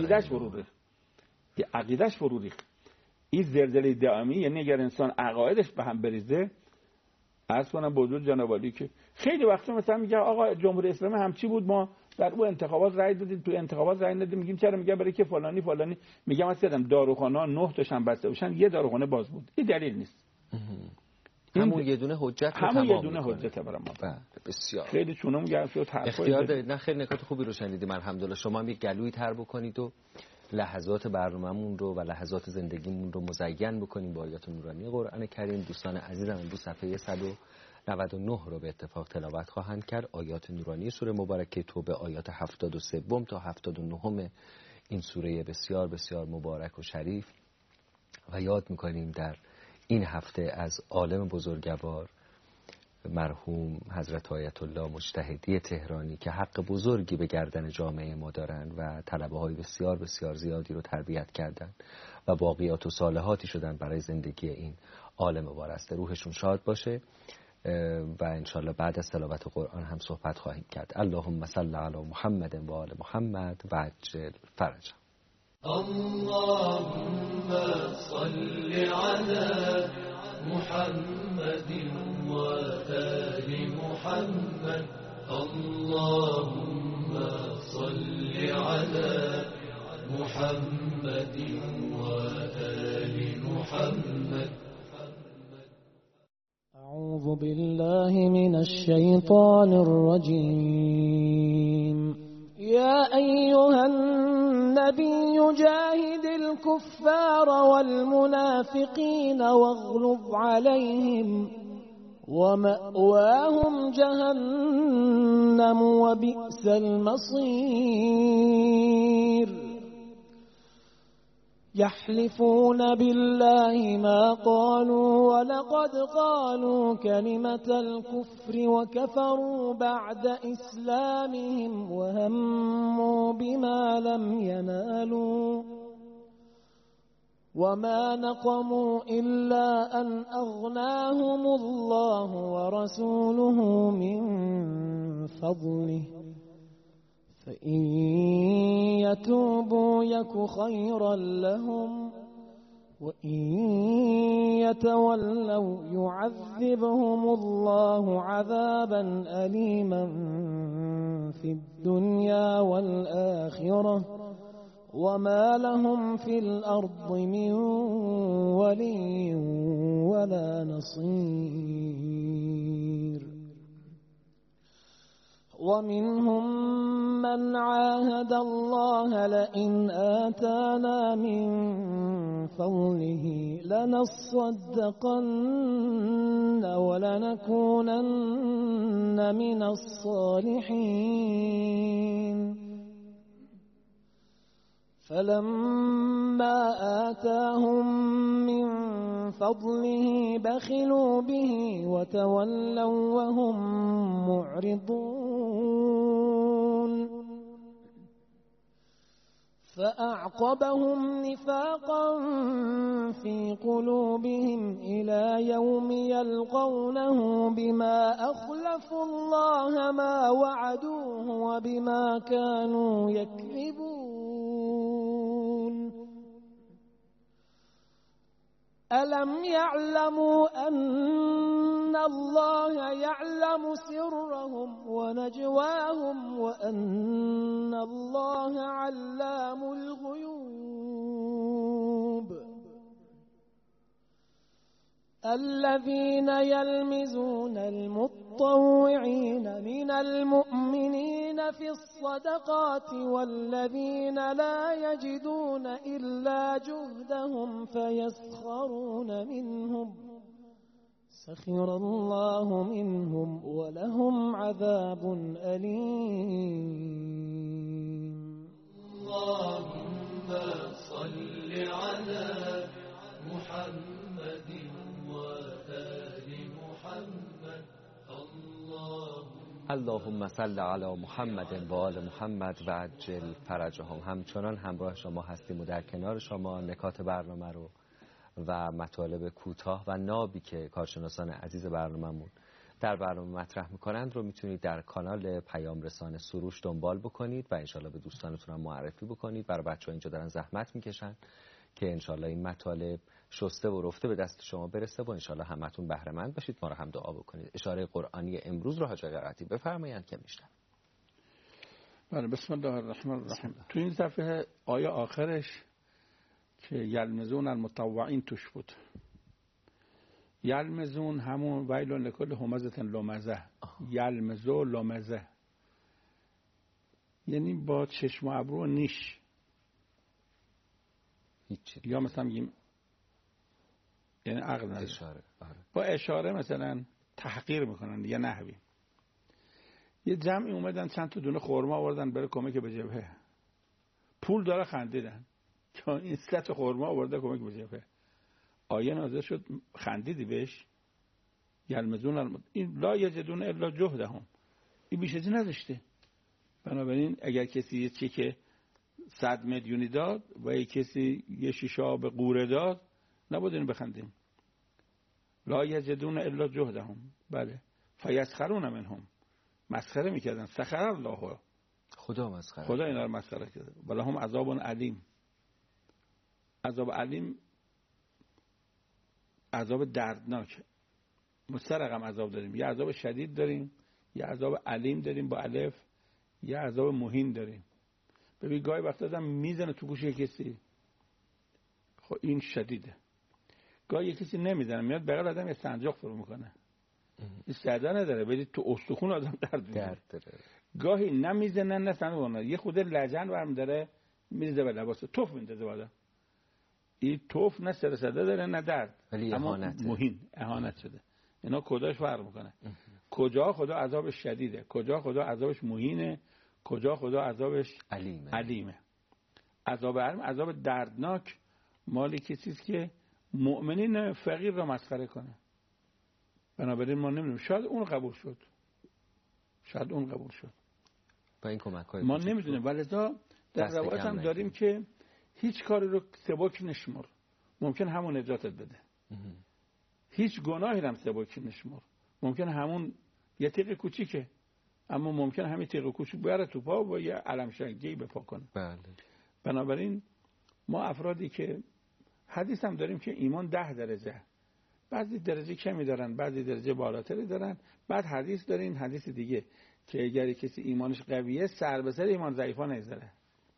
عقیدش فرو ریخت. این زلزله دائمی یعنی اگر انسان عقایدش به هم بریزه. عرض کنم به حضور جناب عالی که خیلی وقتا مثلا میگه آقا جمهوری اسلامی همچی بود، ما در اون انتخابات رای دادیم، تو انتخابات رای ندادیم. میگیم چرا؟ میگه برای که فلانی. میگم مثلا داروخانه‌ها 9 تاشون بسته باشن، یه داروخانه باز بود. این دلیل نیست. همون یه دونه حجت رو همون تمام یه دونه میکنه. حجت برای ما. بسیار خیلی چونم گرم شد. اختیار دارید. نه خیلی نکات خوبی رو شنیدیم الحمدلله. شما هم یک گلویی تر بکنید و لحظات برنامه‌مون رو و لحظات زندگیمون رو مزین بکنیم با آیات نورانی قرآن کریم. دوستان عزیزم امروز صفحه 199 رو به اتفاق تلاوت خواهند کرد. آیات نورانی سوره مبارکه توبه، آیات 73 تا 79 این سوره بسیار بسیار مبارک و شریف. و یاد می‌کنیم در این هفته از عالم بزرگوار مرحوم حضرت آیت الله مجتهدی تهرانی که حق بزرگی به گردن جامعه ما دارن و طلبه‌های بسیار بسیار زیادی رو تربیت کردن و باقیات و صالحاتی شدن برای زندگی این عالم وارسته. روحشون شاد باشه و انشالله بعد از تلاوت قرآن هم صحبت خواهیم کرد. اللهم صل علی محمد و آل محمد و عجل فرجهم. اللهم صل على محمد وآل محمد. اللهم صل على محمد وآل محمد. أعوذ بالله من الشيطان الرجيم. يا أيها النبي جاهد الكفار والمنافقين واغلظ عليهم ومأواهم جهنم وبئس المصير. يحلفون بالله ما قالوا ولقد قالوا كلمة الكفر وكفروا بعد إسلامهم وهموا بما لم ينالوا وما نقموا إلا أن أغناهم الله ورسوله من فضله فإن يتوبوا يك خيرا لهم وإن يتولوا يعذبهم الله عذابا أليما في الدنيا والآخرة وما لهم في الأرض من ولي ولا نصير. ومنهم من عاهد الله لئن آتانا من فضله لنصدقن ولنكونن من الصالحين فلما آتاهم من فضله بخلوا به وتولوا وهم معرضون فأعقبهم نفاقا في قلوبهم إلى يوم يلقونه بما أخلفوا الله ما وعدوه وبما كانوا يكذبون. ألم يعلموا أن الله يعلم سرهم ونجواهم وأن الله علام الغيوب. الذين يلمزون المطوعين من المؤمنين في الصدقات والذين لا يجدون إلا جهدهم فيسخرون منهم سخر الله منهم ولهم عذاب أليم. اللهم صل على محمد وآل محمد. اللهم صل علی محمد و آل محمد و عجل فرجهم. همچنان همراه شما هستیم و در کنار شما نکات برنامه رو و مطالب کوتاه و نابی که کارشناسان عزیز برنامه‌مون در برنامه مطرح میکنند رو میتونید در کانال پیام رسانه سروش دنبال بکنید و انشالله به دوستانتون هم معرفی بکنید. برای بچه‌ها اینجا دارن زحمت میکشن که انشالله این مطالب شسته و رفته به دست شما برسه و انشالله همتون بهره مند باشید. ما رو هم دعا بکنید. اشاره قرآنی امروز رو حاج قرائتی بفرمایید که میشنم. بله، بسم الله الرحمن الرحیم. تو این صفحه آیه آخرش که یلمزون المطوعین توش بود. یلمزون همون ویل لکل همزة لمزه. یلمزو لمزه یعنی با چشم و ابرو و نیش. هیچی. یا مثلا میگیم یعنی عقل نداره. اشاره. با اشاره مثلا تحقیر میکنن یا نحوی. یه جمعی اومدن چند تا دونه خرما آوردن برای کمک به جبهه. پول داره خندیدن که این 3 تا خرما آورده کمک به جبهه. آیه نازل شد خندیدی بهش. یلمزون این لا یجدون الا جهدهم. این بیش از این نداشته. بنابراین اگر کسی یه چک 100 میلیونی داد و یه کسی یه شیشه آب قوره داد نباید اینو بخندیم. لا یجدون الا جهدهم. بله. فیسخرون منهم. مسخره میکردن. سخر الله. خدا مسخره. خدا اینا رو مسخره کرده. ولهم عذاب علیم. عذاب علیم عذاب دردناک. مسترقم عذاب داریم. یه عذاب شدید داریم، یه عذاب علیم داریم با الف، یه عذاب مهین داریم. ببین گاهی وقتا آدم میزنه تو گوش کسی، خب این شدیده. گاهی کسی نمیزنه، میاد بغل آدم یه سنجاق فرو میکنه. این صدا نداره، ولی تو استخون آدم درد داره. گاهی نمیزنه نه سنجاق، یه خود لجن برم داره میریزه به لباسه، توف میندازه بالا. این توف نه سر صدا داره نه درد، اما مهین اهانت شده. اینا کجاش فرق میکنه؟ کجا خدا عذابش شدیده، کجا خدا عذابش مهینه، کجا خدا عذابش علیمه. عذاب علیم عذاب دردناک مالی کسیست که مؤمنین فقیر را مسخره کنه. بنابراین ما نمیدونیم، شاید اون قبول شد، شاید اون قبول شد، با این کمک‌های ما نمیدونیم. ولذا در روایت هم داریم که هیچ کاری رو سبک نشمر، ممکن همون نجاتت بده. هیچ گناهی هم سبک نشمر، ممکن همون یه تیغ کوچیکه، اما ممکن همین تیغ کوچیک بره تو پا و یه علم شنگی به پا کنه. بله. بنابراین ما افرادی که حدیث هم داریم که ایمان 10 درجه، بعضی درجه کمی دارن، بعضی درجه بالاتری دارن. بعد حدیث داریم، حدیث دیگه که اگر کسی ایمانش قویه سر به سر ایمان ضعیفا نگذره.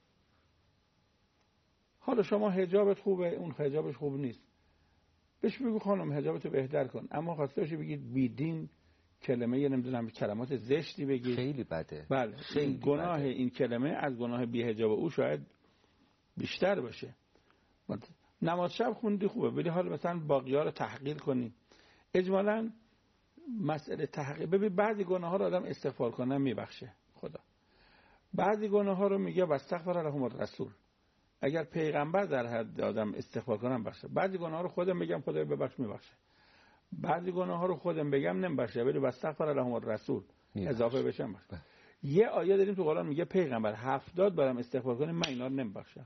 حالا شما حجابت خوبه، اون حجابش خوب نیست، بهش بگو خانم حجابتو بهتر کن، اما خواسته باشی بگید بیدین، کلمه یه نمیدونم کلمات زشتی بگید، خیلی بده. بله خیلی گناه بده. این کلمه از گناه بی حجاب او شاید بیشتر باشه. نماز شب خوندی خوبه، ولی حالا مثلا باقی‌ها رو تحقیر کنی. اجمالاً مسئله تحقیر، ببین بعضی گناه‌ها رو آدم استغفار کنه میبخشه خدا، بعضی گناه‌ها رو میگه واستغفر لهم الرسول، اگر پیغمبر در حد آدم استغفار کنم بخشه. بعضی گناه‌ها رو خودم میگم خدای ببخش میبخشه، بعضی گناه‌ها رو خودم بگم نمیبخشه، ولی واستغفر لهم الرسول اضافه بشم بخشه. یه آیه داریم تو قرآن میگه پیغمبر 70 بارم استغفار کنه من اینا رو نمیبخشم.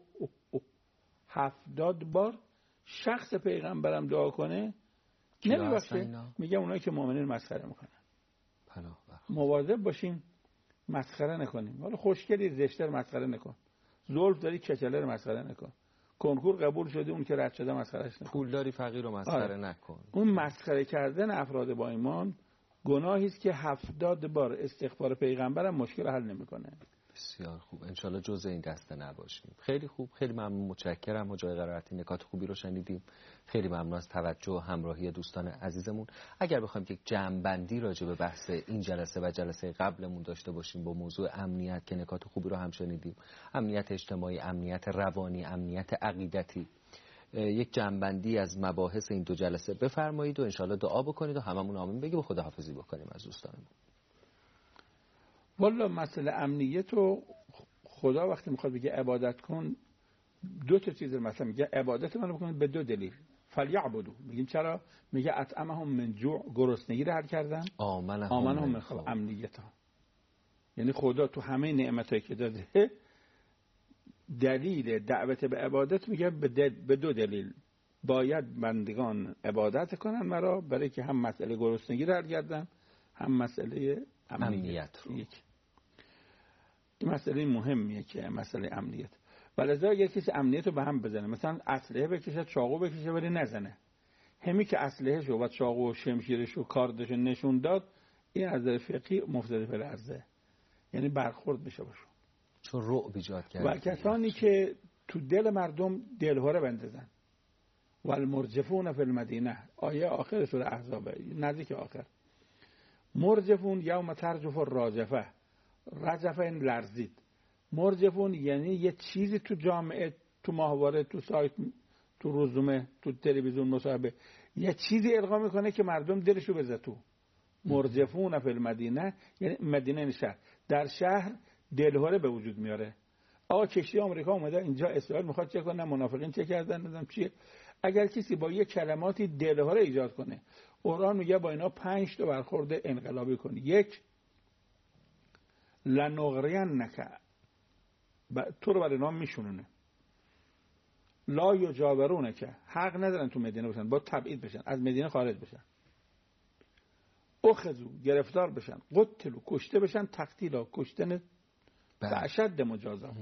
70 بار شخص پیغمبرم دعا کنه نمیبخشه. میگه اونایی که مؤمنین مسخره میکنن. مواظب باشیم مسخره نکنیم. حالا خوشگلی زشتر مسخره نکن، زلف داری کچلر مسخره نکن، کنکور قبول شده اون که رد شده مسخرهش نکن، پولداری فقیر رو مسخره نکن. اون مسخره کردن افراد با ایمان گناهی است که 70 بار استغفار پیغمبرم مشکل حل نمیکنه. بسیار خوب، انشالله جزء این دسته نباشیم. خیلی خوب، خیلی ممنون، متشکرم حاج آقای قرائتی، نکات خوبی رو شنیدیم. خیلی ممنون از توجه و همراهی دوستان عزیزمون. اگر بخوایم یک جمع‌بندی راجع به بحث این جلسه و جلسه قبلمون داشته باشیم با موضوع امنیت که نکات خوبی رو هم شنیدیم، امنیت اجتماعی، امنیت روانی، امنیت عقیدتی، یک جمع‌بندی از مباحث این دو جلسه بفرمایید و انشالله دعا بکنید و هممون آمین بگیم و خداحافظی بکنیم از دوستانمون. والا مسئله امنیت رو خدا وقتی میخواد بگه عبادت کن دو تا چیز مثلا میگه عبادت منو بکنید به دو دلیل. فلیعبدوا، میگیم چرا؟ میگه اطعمهم من جوع، گرسنگی رو حل کردن، آمنهم من خوف، امنیت ها. یعنی خدا تو همه نعمتایی که داده دلیل دعوت به عبادت میگه به دو دلیل. باید بندگان عبادت کنن مرا، برای که هم مسئله گرسنگی رو حل کردن هم مسئله امنیت رو. این مسئله مهمیه که مسئله امنیت. ولذا اگر کسی امنیت رو به هم بزنه، مثلا اسلحه بکشه چاقو بکشه ولی نزنه، همین که اسلحه‌ش و چاقو و شمشیرش و کاردش نشون داد، این از نظر فقهی مفسد فی الارض، یعنی برخورد بشه باشه، چون رعب ایجاد کرده. و کسانی که تو دل مردم دلهره بندازن، والمرجفون فی المدینه، آیه آخر سوره احزاب نزدیک آخر، مرجفون یوم ترجف الراجفه، رجفه این لرزید، مرجفون یعنی یه چیزی تو جامعه، تو ماهواره، تو سایت، تو روزنامه، تو تلویزیون مصاحبه، یه چیزی القا میکنه که مردم دلشو بزنه تو. مرجفون فی المدینه یعنی مدینه شهر، در شهر دلهره به وجود میاره. آقا کشتی آمریکا اومده اینجا، اسرائیل میخواد چه کنه، منافقین چه کردن، نمیدونم چیه. اگر کسی با یه کلماتی دلهره ایجاد کنه، قرآن میگه با اینا 5 تا برخورد انقلابی کنی. یک، لنغرینک، تو رو برای نام میشونونه. لا یجاورونک، حق ندارن تو مدینه باشن، با تبعید بشن، از مدینه خارج بشن. اخذو، گرفتار بشن. قتلو، کشته بشن. تقتیلا، کشتن به اشد مجازات.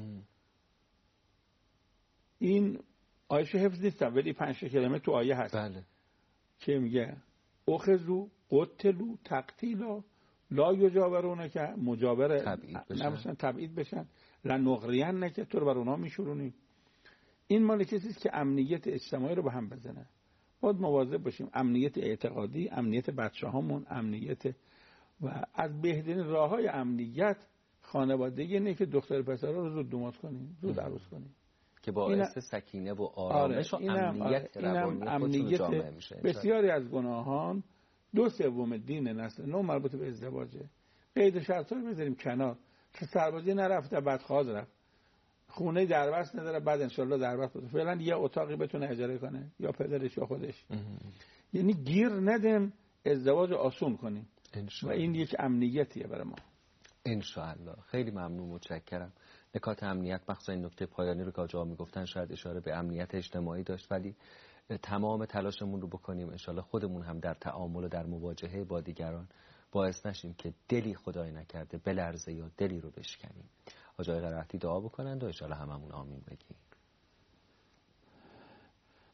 این آیه‌شو حفظ نیستم ولی 5 کلمه تو آیه هست. بله. که میگه اخذو، قتلو، تقتیلا، لا یجاورونک، مجاور نمیشن، تبعید بشن. لنغرینک، تو رو بر اونها میشورونیم. این مال کسی است که امنیت اجتماعی رو به هم بزنه. باید مواظب باشیم. امنیت اعتقادی، امنیت بچه‌هامون، امنیت و از بهترین راه‌های امنیت خانوادگی اینه که دختر پسرها رو زود دومات کنیم، زود عروس کنیم که باعث سکینه و آرامش و امنیت روانی خودشون جامعه میشه. بسیاری از گناهان 2/3 دین نسل نو مربوط به ازدواجه. قید شرطا رو بذاریم کنار، که سربازی نرفته بعد خواهد رفت، خونه دربست نداره بعد انشالله دربست بده، فعلا یه اتاقی بتونه اجاره کنه، یا پدرش یا خودش. یعنی گیر ندیم، ازدواج آسون کنیم و این یک امنیتیه برای ما انشاءالله. خیلی ممنون، متشکرم. نکات امنیت، مخصوصا این نکته پایانی رو که آقا میگفتن شاید اشاره به امنیت اجتماعی داشت، ولی تمام تلاشمون رو بکنیم انشاءالله خودمون هم در تعامل و در مواجهه با دیگران باعث نشیم که دلی خدای نکرده بلرزه یا دلی رو بشکنیم. آقای قرائتی دعا بکنند و انشاءالله هممون آمین بگیم.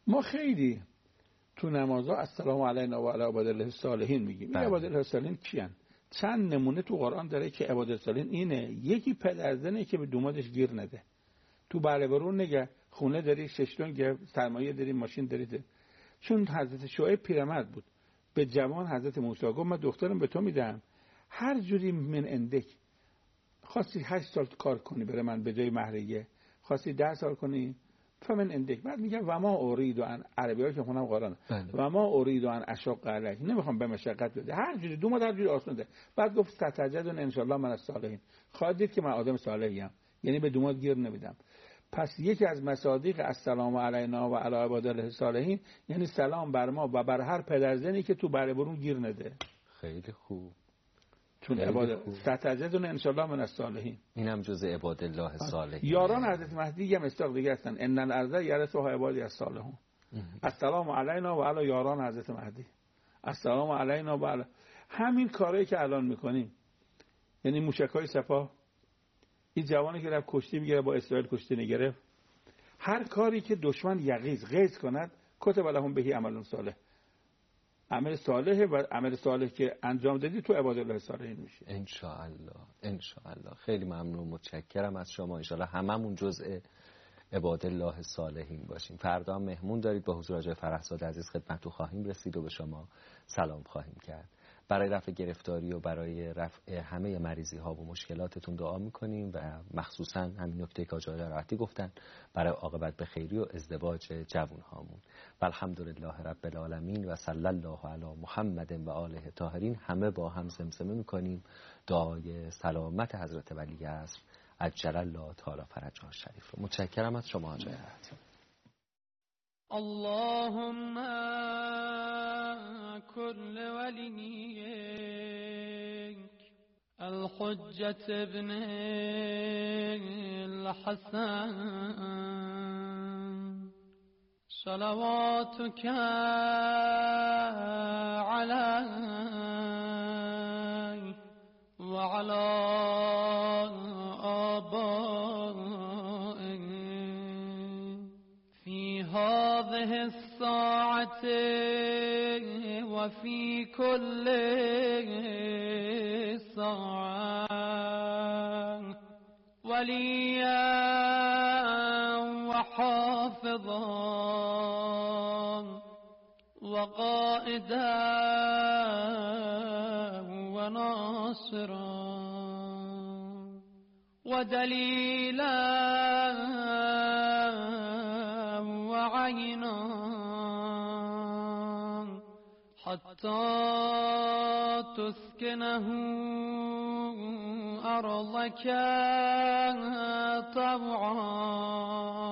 ما خیلی تو نمازها السلام علینا و علی عبادالله الصالحین میگیم. این عبادالله الصالحین کیان؟ چند نمونه تو قرآن داره که عبادالله الصالحین اینه. یکی پدرزنه که به دومادش گیر نده. تو بله برون نگه خونه داری، ششتونگ سرمایه داری، ماشین داری. چون حضرت شعیب پیرمرد بود، به جوان حضرت موسی گفت من دخترم به تو میدم، هر جوری من اندک. خواستی 8 سال کار کنی برای من به جای مهریه، خواستی 10 سال کنی فمن اندک. بعد میگه و ما اريد ان، عربی‌ها که خونم قرآن، و ما اريد ان اشق علیک، نمیخوام به مشقت بده، هر جوری دوماد هر جوری آسون ده. بعد گفت ستجدون ان شاء الله من الصالحین، خواهد دید که من آدم صالحی ام، یعنی به دوماد گیر نمیدم. پس یکی از مصادیق السلام علینا و علی عبادالله الصالحین یعنی سلام بر ما و بر هر پدرزنی که تو بره برون گیر نده. خیلی خوب. چون عبادت ستجدون ان شاء الله من الصالحین، اینم جزء عبادالله الصالحین. یاران حضرت مهدی هم استاق دیگه هستن. ان الارض یرثها عبادی الصالحون. السلام علینا و علی یاران حضرت مهدی. السلام علینا و علی. همین کارهایی که الان میکنیم، یعنی موشکای سپاه، این جوانی که رفت کشتی میگیره با اسرائیل کشتی نگرفت، هر کاری که دشمن غیظ کند کتب لهم بهی عمل صالح، عمل صالح و عمل صالح که انجام دادی تو عبادالله الصالحین میشه ان شاء الله. ان شاء الله. خیلی ممنون، متشکرم از شما. ان شاء الله هممون جزء عبادالله الصالحین باشیم. فردا هم مهمون دارید، با حضور آقای فرحزاده عزیز خدمتتون خواهیم رسید و به شما سلام خواهیم کرد. برای رفع گرفتاری و برای رفع همه مریضی ها و مشکلاتتون دعا میکنیم و مخصوصا همین نکته که آقای راحتی گفتن برای عاقبت به خیری و ازدواج جوان هامون. والحمدلله رب العالمین و صلی الله علی محمد و آله طاهرین. همه با هم زمزمه میکنیم دعای سلامت حضرت ولی عصر عجل الله تعالی فرجه الشریف رو. متشکرم از شما آقای راحتی. اللهم كل وليك الحجة ابن الحسن صلواتك عليه وعلى آبائه في هذه الساعة وفي كل ساعة وليا وحافظا وقائدا وناصرا ودليلا وعينا حتى تسكنه أرضك طوعا